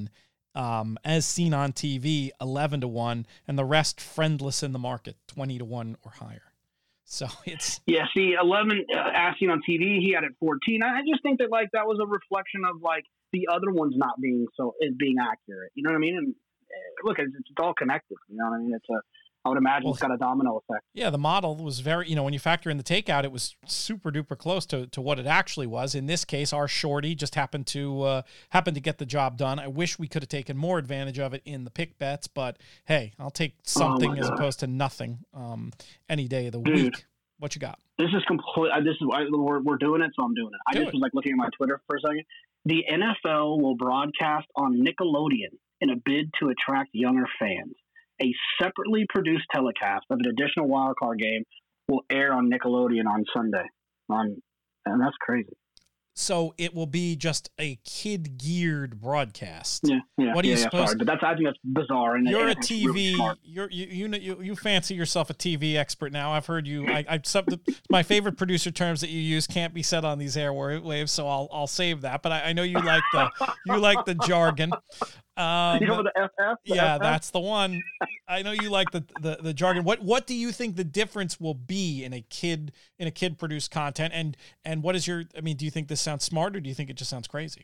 [SPEAKER 1] Um, as seen on T V, eleven to one, and the rest friendless in the market, twenty to one or higher. So it's
[SPEAKER 2] yeah. See, eleven uh, as seen on T V, he had it fourteen. I just think that like that was a reflection of like the other ones not being so is being accurate. You know what I mean? And uh, look, it's, it's all connected. You know what I mean? It's a I would imagine well, it's got a domino effect.
[SPEAKER 1] Yeah, the model was very, you know, when you factor in the takeout, it was super duper close to, to what it actually was. In this case, our shorty just happened to uh, happened to get the job done. I wish we could have taken more advantage of it in the pick bets, but hey, I'll take something oh as opposed to nothing um, any day of the Dude, week. What you got?
[SPEAKER 2] This is complete. This is I, we're we're doing it, so I'm doing it. I Do just it. was like looking at my Twitter for a second. The N F L will broadcast on Nickelodeon in a bid to attract younger fans. A separately produced telecast of an additional wildcard game will air on Nickelodeon on Sunday. On, and that's crazy.
[SPEAKER 1] So it will be just a kid-geared broadcast.
[SPEAKER 2] Yeah, yeah.
[SPEAKER 1] What are
[SPEAKER 2] yeah,
[SPEAKER 1] you
[SPEAKER 2] yeah,
[SPEAKER 1] supposed?
[SPEAKER 2] Sorry, but that's I think that's bizarre. And
[SPEAKER 1] you're
[SPEAKER 2] and
[SPEAKER 1] a T V. Really you're you you you you fancy yourself a T V expert now. I've heard you. I, I some, my favorite producer terms that you use can't be said on these airwaves, so I'll I'll save that. But I, I know you like the you like the jargon. Um,
[SPEAKER 2] you know the F F? The
[SPEAKER 1] yeah,
[SPEAKER 2] F F?
[SPEAKER 1] That's the one. I know you like the, the the jargon. What what do you think the difference will be in a kid in a kid produced content? And and what is your? I mean, do you think this sounds smart or do you think it just sounds crazy?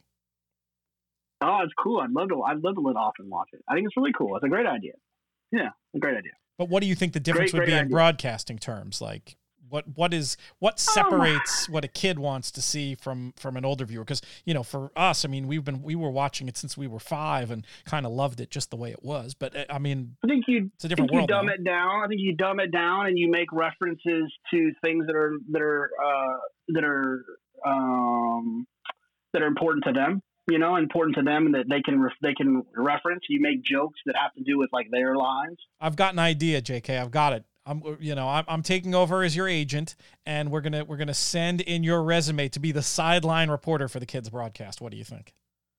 [SPEAKER 2] Oh, it's cool. I'd love to. I'd love to let off and watch it. I think it's really cool. It's a great idea. Yeah, a great idea.
[SPEAKER 1] But what do you think the difference great, would great be idea. in broadcasting terms? Like, what what is what separates oh. what a kid wants to see from from an older viewer? Because you know, for us, I mean, we've been we were watching it since we were five and kind of loved it just the way it was. But I mean,
[SPEAKER 2] I think you
[SPEAKER 1] it's a different
[SPEAKER 2] think
[SPEAKER 1] world.
[SPEAKER 2] You dumb
[SPEAKER 1] now.
[SPEAKER 2] it down. I think you dumb it down and you make references to things that are that are uh, that are um, that are important to them. You know, important to them that they can ref- they can reference. You make jokes that have to do with like their lives.
[SPEAKER 1] I've got an idea, J K. I've got it. I'm, you know, I'm, I'm taking over as your agent, and we're gonna we're gonna send in your resume to be the sideline reporter for the kids broadcast. What do you think?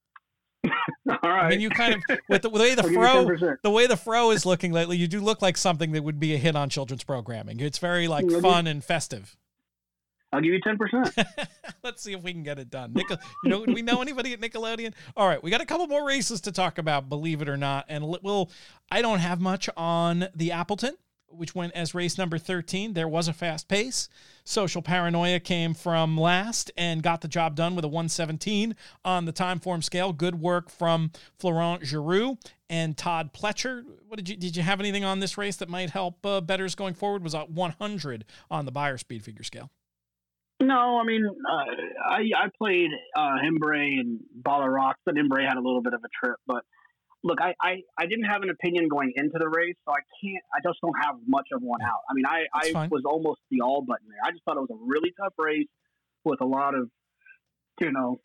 [SPEAKER 2] All right.
[SPEAKER 1] I mean, you kind of with the, the way the fro the way the fro is looking lately, you do look like something that would be a hit on children's programming. It's very like Maybe. fun and festive.
[SPEAKER 2] I'll give you ten percent.
[SPEAKER 1] Let's see if we can get it done. Nickel, you know, do we know anybody at Nickelodeon? All right, we got a couple more races to talk about, believe it or not. And we'll, I don't have much on the Appleton, which went as race number thirteen. There was a fast pace. Social Paranoia came from last and got the job done with a one seventeen on the time form scale. Good work from Florent Giroux and Todd Pletcher. What did you did you have anything on this race that might help uh, bettors going forward? Was at one hundred on the Beyer speed figure scale.
[SPEAKER 2] No, I mean, uh, I I played uh, Hembre and Baller Rocks, but Hembre had a little bit of a trip. But look, I, I, I didn't have an opinion going into the race, so I can't. I just don't have much of one out. I mean, I, I was almost the all button there. I just thought it was a really tough race with a lot of, you know,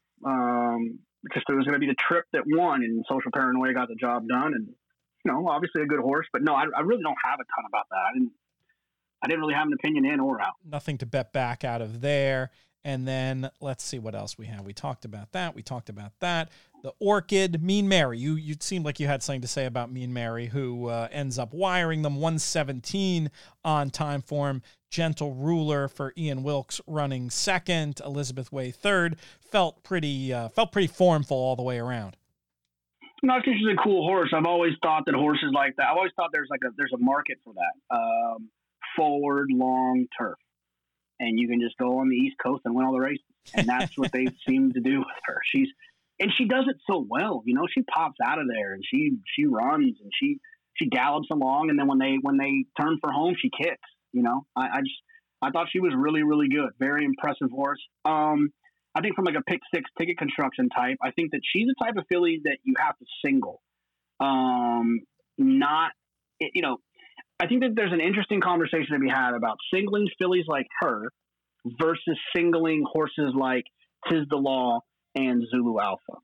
[SPEAKER 2] um, just it was going to be the trip that won, and Social Paranoia got the job done, and you know, obviously a good horse. But no, I, I really don't have a ton about that. I didn't. I didn't really have an opinion in or out.
[SPEAKER 1] Nothing to bet back out of there. And then let's see what else we have. We talked about that. We talked about that. The Orchid, Mean Mary. You you seemed like you had something to say about Mean Mary, who uh, ends up wiring them one seventeen on time form. Gentle Ruler for Ian Wilkes running second. Elizabeth Way third. Felt pretty uh, felt pretty formful all the way around.
[SPEAKER 2] No, I think she's a cool horse. I've always thought that horses like that. I've always thought there's like a there's a market for that. Um, forward long turf, and you can just go on the East Coast and win all the races, and that's what they seem to do with her. She's and she does it so well, you know. She pops out of there and she she runs and she she gallops along, and then when they when they turn for home, she kicks. You know, I, I just I thought she was really really good, very impressive horse. Um, I think from like a pick six ticket construction type, I think that she's the type of filly that you have to single, um, not you know. I think that there's an interesting conversation to be had about singling fillies like her versus singling horses like Tiz the Law and Zulu Alpha.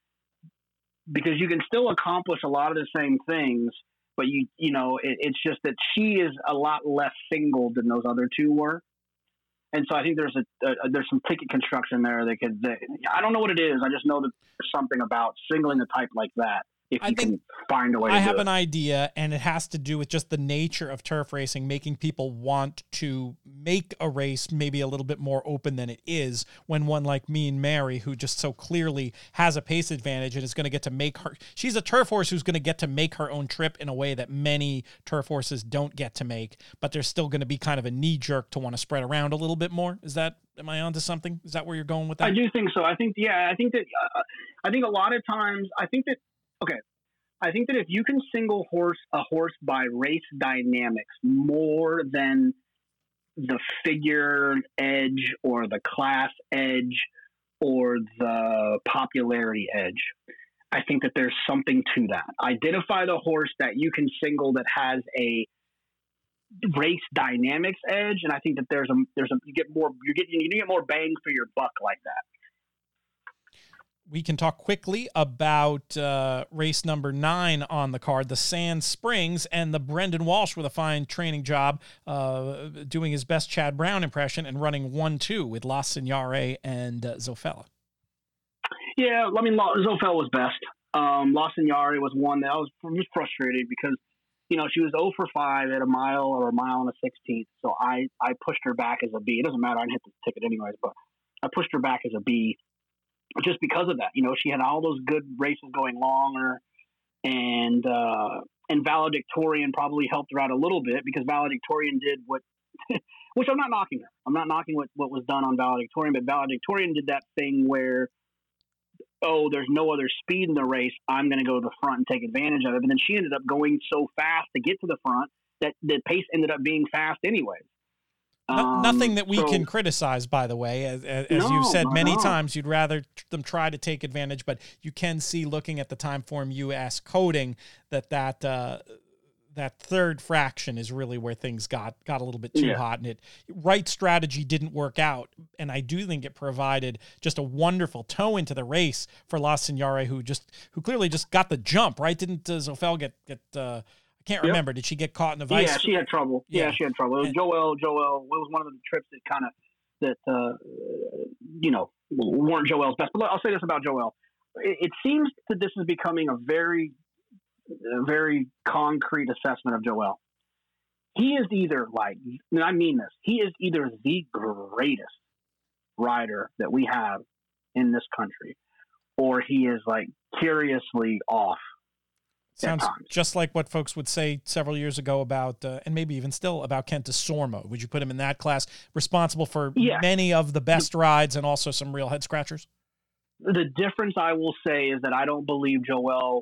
[SPEAKER 2] Because you can still accomplish a lot of the same things, but you you know, it, it's just that she is a lot less singled than those other two were. And so I think there's a, a there's some ticket construction there that could, that, I don't know what it is. I just know that there's something about singling a type like that if
[SPEAKER 1] I
[SPEAKER 2] you
[SPEAKER 1] think
[SPEAKER 2] can find a way to
[SPEAKER 1] I
[SPEAKER 2] do
[SPEAKER 1] have
[SPEAKER 2] it.
[SPEAKER 1] an idea, and it has to do with just the nature of turf racing, making people want to make a race maybe a little bit more open than it is when one like Mean Mary, who just so clearly has a pace advantage and is going to get to make her, she's a turf horse who's going to get to make her own trip in a way that many turf horses don't get to make, but there's still going to be kind of a knee jerk to want to spread around a little bit more. Is that, am I onto something? Is that where you're going with that?
[SPEAKER 2] I do think so. I think, yeah, I think that, uh, I think a lot of times, I think that, okay, I think that if you can single horse a horse by race dynamics more than the figure edge or the class edge or the popularity edge, I think that there's something to that. Identify the horse that you can single that has a race dynamics edge, and I think that there's a there's a you get more you get you get more bang for your buck like that.
[SPEAKER 1] We can talk quickly about uh, race number nine on the card, the Sand Springs, and the Brendan Walsh with a fine training job, uh, doing his best Chad Brown impression and running one two with La Signare and uh, Zofella.
[SPEAKER 2] Yeah, I mean, Zofella was best. Um, La Signare was one that I was, was frustrated because, you know, she was oh for five at a mile or a mile and a sixteenth. So I, I pushed her back as a B. It doesn't matter. I didn't hit the ticket anyways, but I pushed her back as a B. Just because of that, you know, she had all those good races going longer, and uh, and Valedictorian probably helped her out a little bit because Valedictorian did what, which I'm not knocking her. I'm not knocking what, what was done on Valedictorian, but Valedictorian did that thing where, oh, there's no other speed in the race, I'm going to go to the front and take advantage of it. But then she ended up going so fast to get to the front that the pace ended up being fast anyways.
[SPEAKER 1] No, nothing that we
[SPEAKER 2] so,
[SPEAKER 1] can criticize, by the way. As, as
[SPEAKER 2] no,
[SPEAKER 1] you've said many
[SPEAKER 2] no.
[SPEAKER 1] times, you'd rather them try to take advantage, but you can see, looking at the Timeform U S coding, that that uh, that third fraction is really where things got got a little bit too
[SPEAKER 2] yeah.
[SPEAKER 1] hot, and it right strategy didn't work out. And I do think it provided just a wonderful toe into the race for La Signare, who just who clearly just got the jump. Right? Didn't uh, Zofel get get? Uh, I can't remember. Yep. Did she get caught in the vice?
[SPEAKER 2] Yeah, she had trouble. Yeah, yeah she had trouble. It was and, Joel. Joel. It was one of the trips that kind of that uh, you know weren't Joel's best. But I'll say this about Joel: it, it seems that this is becoming a very, a very concrete assessment of Joel. He is either like, and I mean this, he is either the greatest rider that we have in this country, or he is like curiously off.
[SPEAKER 1] Sounds just like what folks would say several years ago about, uh, and maybe even still, about Kent Desormeaux. Would you put him in that class? Responsible for yeah. many of the best rides and also some real head scratchers?
[SPEAKER 2] The difference I will say is that I don't believe Joel,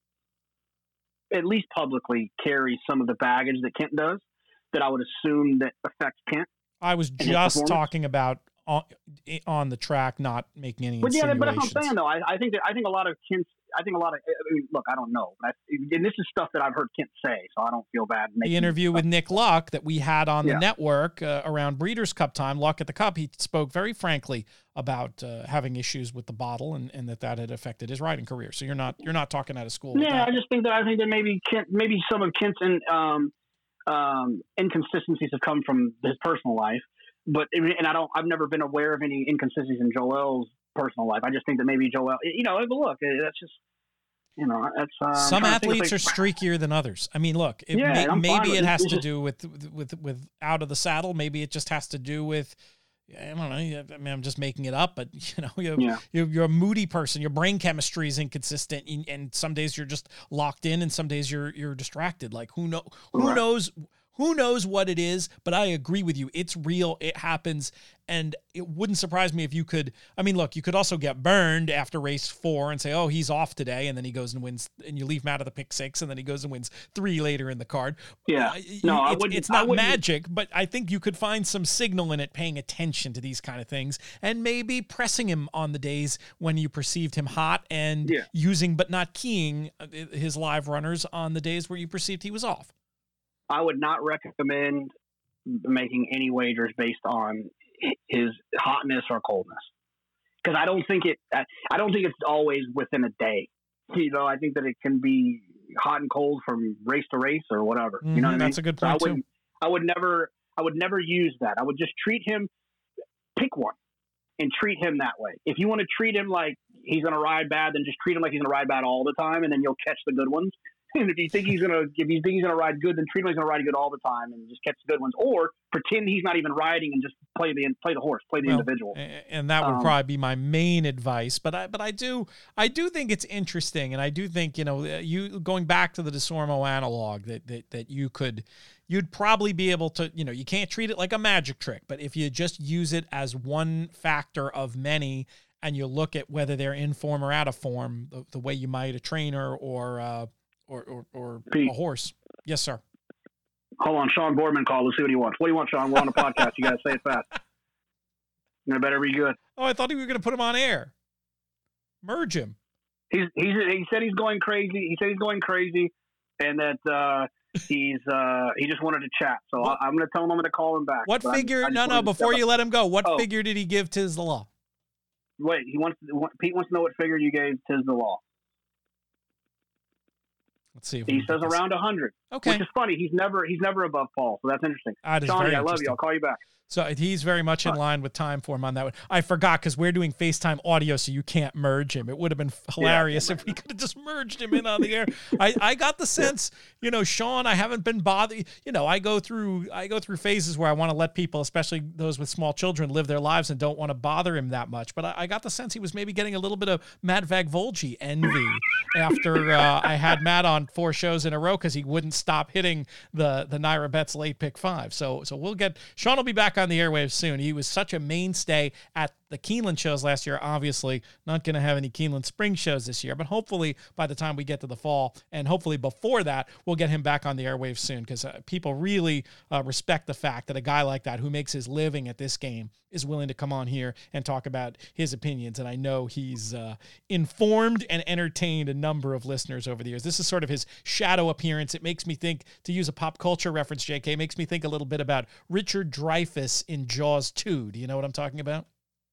[SPEAKER 2] at least publicly, carries some of the baggage that Kent does, that I would assume that affects Kent.
[SPEAKER 1] I was just talking about on, on the track, not making any
[SPEAKER 2] but
[SPEAKER 1] insinuations.
[SPEAKER 2] Yeah, but that's what I'm saying, though. I, I think that I think a lot of Kent's I think a lot of, I mean, look, I don't know. I, and this is stuff that I've heard Kent say, so I don't feel bad.
[SPEAKER 1] The interview with Nick Luck that we had on
[SPEAKER 2] yeah.
[SPEAKER 1] the network uh, around Breeders' Cup time, Luck at the Cup, he spoke very frankly about uh, having issues with the bottle and, and that that had affected his riding career. So you're not you're not talking out of school.
[SPEAKER 2] Yeah, I just think that I think that maybe Kent, maybe some of Kent's in, um, um, inconsistencies have come from his personal life, but and I don't I've never been aware of any inconsistencies in Joel's personal life. I just think that maybe Joel, you know, look, that's just, you know, that's um,
[SPEAKER 1] some athletes are streakier than others. I mean, look, it
[SPEAKER 2] yeah,
[SPEAKER 1] may, maybe it has
[SPEAKER 2] it's
[SPEAKER 1] to
[SPEAKER 2] just,
[SPEAKER 1] do with, with with out of the saddle. Maybe it just has to do with, I don't know. I mean, I'm just making it up, but you know, you're,
[SPEAKER 2] yeah.
[SPEAKER 1] you're, you're a moody person. Your brain chemistry is inconsistent, and, and some days you're just locked in, and some days you're you're distracted. Like who know who
[SPEAKER 2] right.
[SPEAKER 1] knows. Who knows what it is, but I agree with you. It's real. It happens. And it wouldn't surprise me if you could, I mean, look, you could also get burned after race four and say, oh, he's off today. And then he goes and wins, and you leave him out of the pick six, and then he goes and wins three later in the card.
[SPEAKER 2] Yeah.
[SPEAKER 1] Uh,
[SPEAKER 2] no, I
[SPEAKER 1] it's,
[SPEAKER 2] wouldn't,
[SPEAKER 1] it's not
[SPEAKER 2] I wouldn't.
[SPEAKER 1] magic, but I think you could find some signal in it, paying attention to these kind of things, and maybe pressing him on the days when you perceived him hot, and
[SPEAKER 2] yeah.
[SPEAKER 1] using but not keying his live runners on the days where you perceived he was off.
[SPEAKER 2] I would not recommend making any wagers based on his hotness or coldness, because I don't think it. I don't think it's always within a day. You know, I think that it can be hot and cold from race to race or whatever.
[SPEAKER 1] Mm-hmm,
[SPEAKER 2] you know what
[SPEAKER 1] that's
[SPEAKER 2] I mean?
[SPEAKER 1] a good point
[SPEAKER 2] so I would,
[SPEAKER 1] too.
[SPEAKER 2] I would never. I would never use that. I would just treat him. Pick one and treat him that way. If you want to treat him like he's going to ride bad, then just treat him like he's going to ride bad all the time, and then you'll catch the good ones. And if you think he's going to, if you think he's going to ride good, then treat him like he's going to ride good all the time and just catch the good ones, or pretend he's not even riding and just play the play the horse, play the
[SPEAKER 1] well,
[SPEAKER 2] individual.
[SPEAKER 1] And that would
[SPEAKER 2] um,
[SPEAKER 1] probably be my main advice. But I, but I do, I do think it's interesting, and I do think you know, you going back to the DeSormo analog that that that you could, you'd probably be able to, you know, you can't treat it like a magic trick, but if you just use it as one factor of many, and you look at whether they're in form or out of form, the, the way you might a trainer or. Uh, Or or, or
[SPEAKER 2] Pete.
[SPEAKER 1] a horse. Yes, sir.
[SPEAKER 2] Hold on, Sean Boardman called. Let's see what he wants. What do you want, Sean? We're on a podcast. You got to say it fast. You better be good.
[SPEAKER 1] Oh, I thought he was going to put him on air. Merge him.
[SPEAKER 2] He's he's he said he's going crazy. He said he's going crazy, and that uh, he's uh, he just wanted to chat. So
[SPEAKER 1] What?
[SPEAKER 2] I, I'm going to tell him I'm going to call him back.
[SPEAKER 1] What
[SPEAKER 2] But
[SPEAKER 1] figure?
[SPEAKER 2] I, I just
[SPEAKER 1] no, no.
[SPEAKER 2] wanted to
[SPEAKER 1] Before
[SPEAKER 2] step
[SPEAKER 1] you
[SPEAKER 2] up.
[SPEAKER 1] let him go, what
[SPEAKER 2] Oh.
[SPEAKER 1] figure did he give Tiz the Law?
[SPEAKER 2] Wait, he wants Pete wants to know what figure you gave Tiz the Law.
[SPEAKER 1] Let's see. If
[SPEAKER 2] He says around a hundred.
[SPEAKER 1] Okay.
[SPEAKER 2] Which is funny. He's never he's never above Paul, so that's interesting.
[SPEAKER 1] That is
[SPEAKER 2] Johnny,
[SPEAKER 1] very
[SPEAKER 2] I love you.
[SPEAKER 1] interesting.
[SPEAKER 2] I'll call you back.
[SPEAKER 1] So he's very much in line with time for him on that one. I forgot because we're doing FaceTime audio, so you can't merge him. It would have been hilarious
[SPEAKER 2] Yeah.
[SPEAKER 1] if we could have just merged him in on the air. I, I got the sense, you know, Sean, I haven't been bothered. You know, I go through I go through phases where I want to let people, especially those with small children, live their lives and don't want to bother him that much. But I, I got the sense he was maybe getting a little bit of Matt Vagvolgi envy after uh, I had Matt on four shows in a row because he wouldn't stop hitting the the Naira Bets late pick five. So so we'll get Sean will be back on the airwaves soon. He was such a mainstay at the Keeneland shows last year. Obviously not going to have any Keeneland spring shows this year, but hopefully by the time we get to the fall, and hopefully before that, we'll get him back on the airwaves soon, because uh, people really uh, respect the fact that a guy like that who makes his living at this game is willing to come on here and talk about his opinions. And I know he's uh, informed and entertained a number of listeners over the years. This is sort of his shadow appearance. It makes me think, to use a pop culture reference, J K, makes me think a little bit about Richard Dreyfuss in Jaws two. Do you know what I'm talking about?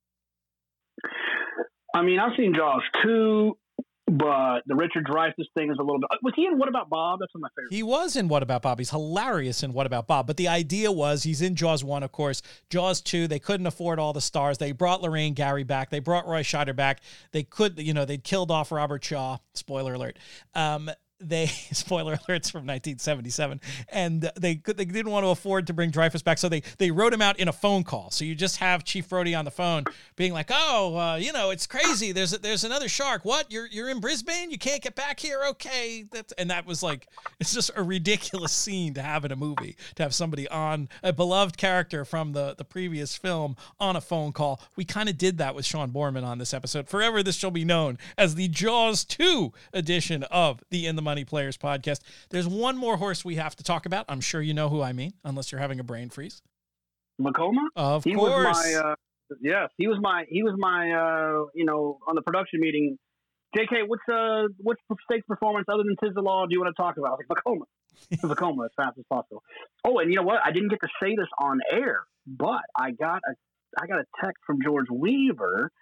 [SPEAKER 2] I mean, I've seen Jaws two, but the Richard Dreyfuss thing is a little bit. Was he in What About Bob? That's one of my favorites.
[SPEAKER 1] He was in What About Bob. He's hilarious in What About Bob. But the idea was he's in Jaws one, of course. Jaws two, they couldn't afford all the stars. They brought Lorraine Gary back. They brought Roy Scheider back. They could, you know, they'd killed off Robert Shaw. Spoiler alert. Um, They spoiler alerts from nineteen seventy-seven, and they could, they didn't want to afford to bring Dreyfuss back, so they they wrote him out in a phone call. So you just have Chief Brody on the phone, being like, "Oh, uh, you know, it's crazy. There's a, there's another shark. What? You're you're in Brisbane? You can't get back here? Okay." That's and that was like, it's just a ridiculous scene to have in a movie, to have somebody on, a beloved character from the the previous film, on a phone call. We kind of did that with Sean Borman on this episode. Forever, this shall be known as the Jaws two edition of the In the Money Players podcast. There's one more horse we have to talk about. I'm sure you know who I mean, unless you're having a brain freeze.
[SPEAKER 2] Vekoma?
[SPEAKER 1] Of
[SPEAKER 2] he
[SPEAKER 1] course.
[SPEAKER 2] Was my, uh, yes, he was my, he was my, uh, you know, on the production meeting. J K, what's uh, what's the stakes performance other than Tiz the Law do you want to talk about? I was like, Vekoma. Vekoma as fast as possible. Oh, and you know what? I didn't get to say this on air, but I got a, I got a text from George Weaver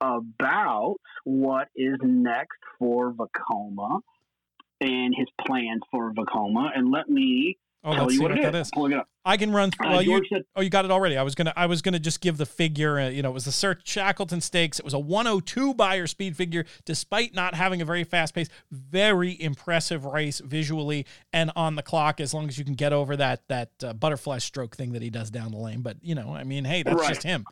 [SPEAKER 2] about what is next for Vekoma and his plans for Vekoma, and let me
[SPEAKER 1] oh,
[SPEAKER 2] tell
[SPEAKER 1] let's
[SPEAKER 2] you
[SPEAKER 1] see
[SPEAKER 2] what,
[SPEAKER 1] what
[SPEAKER 2] it
[SPEAKER 1] that
[SPEAKER 2] is.
[SPEAKER 1] is.
[SPEAKER 2] Pulling it up.
[SPEAKER 1] I can run. Through,
[SPEAKER 2] Uh,
[SPEAKER 1] well, you,
[SPEAKER 2] George said,
[SPEAKER 1] oh, you got it already. I was gonna. I was gonna just give the figure. Uh, you know, it was the Sir Shackleton Stakes. It was a one oh two Beyer speed figure, despite not having a very fast pace. Very impressive race visually and on the clock, as long as you can get over that that uh, butterfly stroke thing that he does down the lane. But you know, I mean, hey, that's
[SPEAKER 2] Right.
[SPEAKER 1] just him.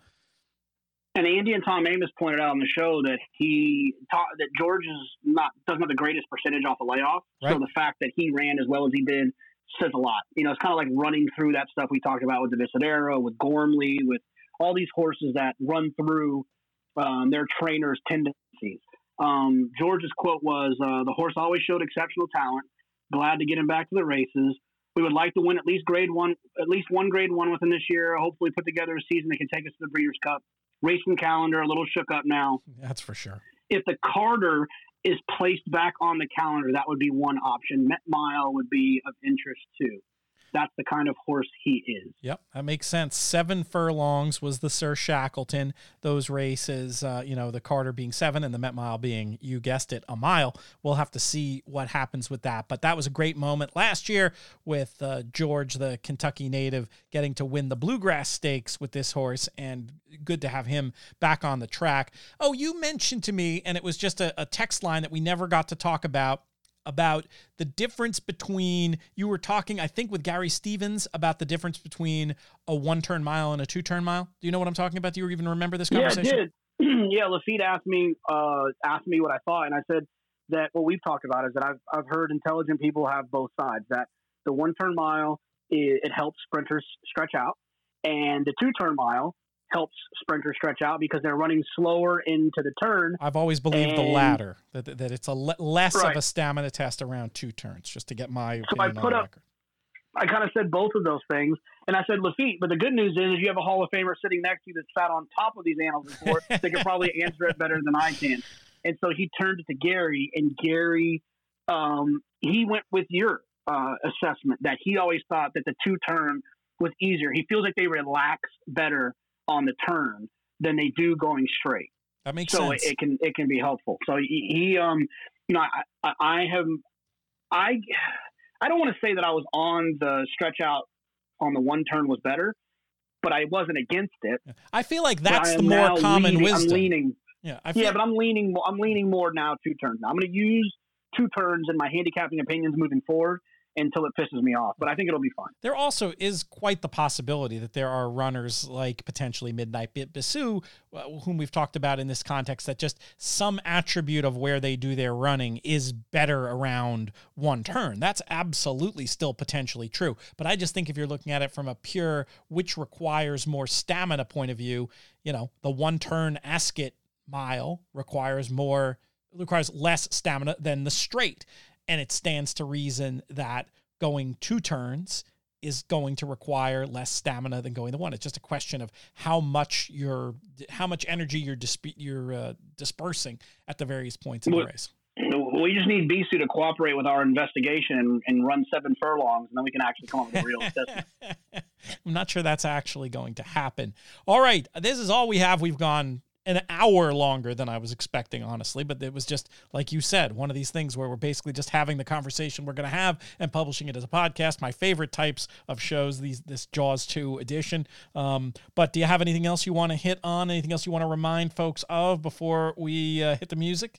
[SPEAKER 2] And Andy and Tom Amos pointed out on the show that he taught, that George is not doesn't have the greatest percentage off a layoff.
[SPEAKER 1] Right.
[SPEAKER 2] So the fact that he ran as well as he did says a lot. You know, it's kind of like running through that stuff we talked about with the Visadero, with Gormley, with all these horses that run through um, their trainers' tendencies. Um, George's quote was, uh, "The horse always showed exceptional talent. Glad to get him back to the races. We would like to win at least grade one, at least one grade one with him this year. Hopefully, put together a season that can take us to the Breeders' Cup. Racing calendar a little shook up now.
[SPEAKER 1] That's for sure.
[SPEAKER 2] If the Carter is placed back on the calendar, that would be one option. Met Mile would be of interest too." that's the kind of horse he is.
[SPEAKER 1] Yep, that makes sense. Seven furlongs was the Sir Shackleton. Those races, uh, you know, the Carter being seven and the Met Mile being, you guessed it, a mile. We'll have to see what happens with that. But that was a great moment last year with uh, George, the Kentucky native, getting to win the Bluegrass Stakes with this horse, and good to have him back on the track. Oh, you mentioned to me, and it was just a, a text line that we never got to talk about, about the difference between, you were talking, I think, with Gary Stevens about the difference between a one-turn mile and a two-turn mile. Do you know what I'm talking about? Do you even remember this conversation?
[SPEAKER 2] Yeah, I did. yeah, Lafitte asked me, uh, asked me what I thought, and I said that what we've talked about is that I've, I've heard intelligent people have both sides, that the one-turn mile, it, it helps sprinters stretch out, and the two-turn mile helps sprinters stretch out because they're running slower into the turn.
[SPEAKER 1] I've always believed and, the latter, that that it's a le- less
[SPEAKER 2] right.
[SPEAKER 1] of a stamina test around two turns, just to get my opinion
[SPEAKER 2] so I put
[SPEAKER 1] on
[SPEAKER 2] up,
[SPEAKER 1] record.
[SPEAKER 2] I kind of said both of those things, and I said Lafitte, but the good news is, is you have a Hall of Famer sitting next to you that sat on top of these animals before. They could probably answer it better than I can. And so he turned it to Gary, and Gary, um, he went with your uh, assessment that he always thought that the two turn was easier. He feels like they relax better on the turn than they do going straight.
[SPEAKER 1] That makes
[SPEAKER 2] so
[SPEAKER 1] sense.
[SPEAKER 2] So it, it can it can be helpful. So he, he um, you know, I, I, I have, I, I don't want to say that I was on the stretch out on the one turn was better, but I wasn't against it.
[SPEAKER 1] I feel like that's the more common
[SPEAKER 2] leaning,
[SPEAKER 1] wisdom.
[SPEAKER 2] I'm leaning,
[SPEAKER 1] yeah, I feel
[SPEAKER 2] yeah, but I'm leaning. I'm leaning more now two turns. Now I'm going to use two turns in my handicapping opinions moving forward until it pisses me off, but I think it'll be fine.
[SPEAKER 1] There also is quite the possibility that there are runners like potentially Midnight Bisou, whom we've talked about in this context, that just some attribute of where they do their running is better around one turn. That's absolutely still potentially true. But I just think if you're looking at it from a pure, which requires more stamina point of view, you know, the one turn Ascot mile requires more, requires less stamina than the straight. And it stands to reason that going two turns is going to require less stamina than going the one. It's just a question of how much you're, how much energy you're disp- you're uh, dispersing at the various points in the race.
[SPEAKER 2] We just need Bisou to cooperate with our investigation and, and run seven furlongs, and then we can actually come up with a real assessment.
[SPEAKER 1] I'm not sure that's actually going to happen. All right, this is all we have. We've gone an hour longer than I was expecting, honestly, but it was just, like you said, one of these things where we're basically just having the conversation we're going to have and publishing it as a podcast. My favorite types of shows, these this Jaws two edition. Um, but do you have anything else you want to hit on? Anything else you want to remind folks of before we uh, hit the music?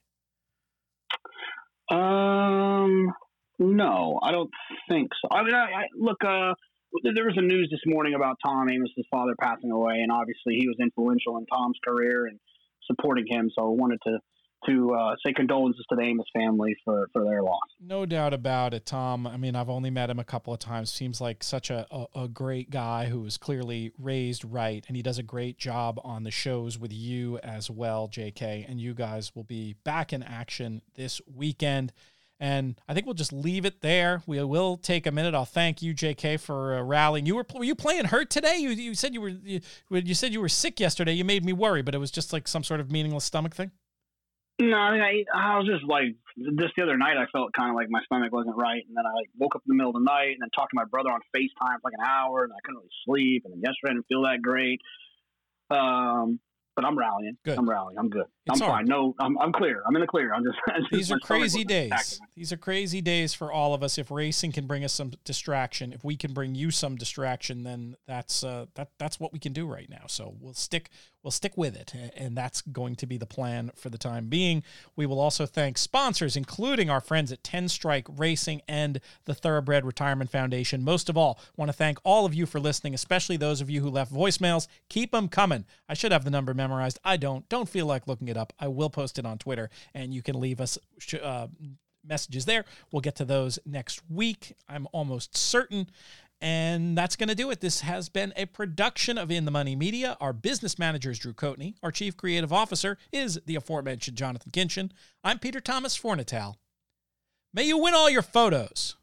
[SPEAKER 2] Um, no, I don't think so. I mean, I, I look, uh, there was a news this morning about Tom Amos's father passing away, and obviously he was influential in Tom's career and supporting him. So I wanted to to uh, say condolences to the Amos family for, for their loss.
[SPEAKER 1] No doubt about it, Tom. I mean, I've only met him a couple of times. Seems like such a, a, a great guy who was clearly raised right, and he does a great job on the shows with you as well, J K. And you guys will be back in action this weekend. And I think we'll just leave it there. We will take a minute. I'll thank you, J K, for uh, rallying. You were were you playing hurt today? You you said you were you, you said you were sick yesterday. You made me worry, but it was just like some sort of meaningless stomach thing.
[SPEAKER 2] No, I mean, I, I was just like just the other night. I felt kind of like my stomach wasn't right, and then I like woke up in the middle of the night and then talked to my brother on FaceTime for like an hour, and I couldn't really sleep. And then yesterday I didn't feel that great. Um. But I'm rallying. Good. I'm rallying. I'm good. It's I'm fine. Right. No, I'm I'm clear. I'm in the clear. I'm just. I'm just
[SPEAKER 1] These are crazy days. These are crazy days for all of us. If racing can bring us some distraction, if we can bring you some distraction, then that's uh, that that's what we can do right now. So we'll stick we'll stick with it, and that's going to be the plan for the time being. We will also thank sponsors, including our friends at ten Strike Racing and the Thoroughbred Retirement Foundation. Most of all, want to thank all of you for listening, especially those of you who left voicemails. Keep them coming. I should have the number memorized. I don't. Don't feel like looking it up. I will post it on Twitter, and you can leave us uh, messages there. We'll get to those next week, I'm almost certain. And that's going to do it. This has been a production of In the Money Media. Our business manager is Drew Coatney. Our chief creative officer is the aforementioned Jonathan Kinchin. I'm Peter Thomas Fornital. May you win all your photos.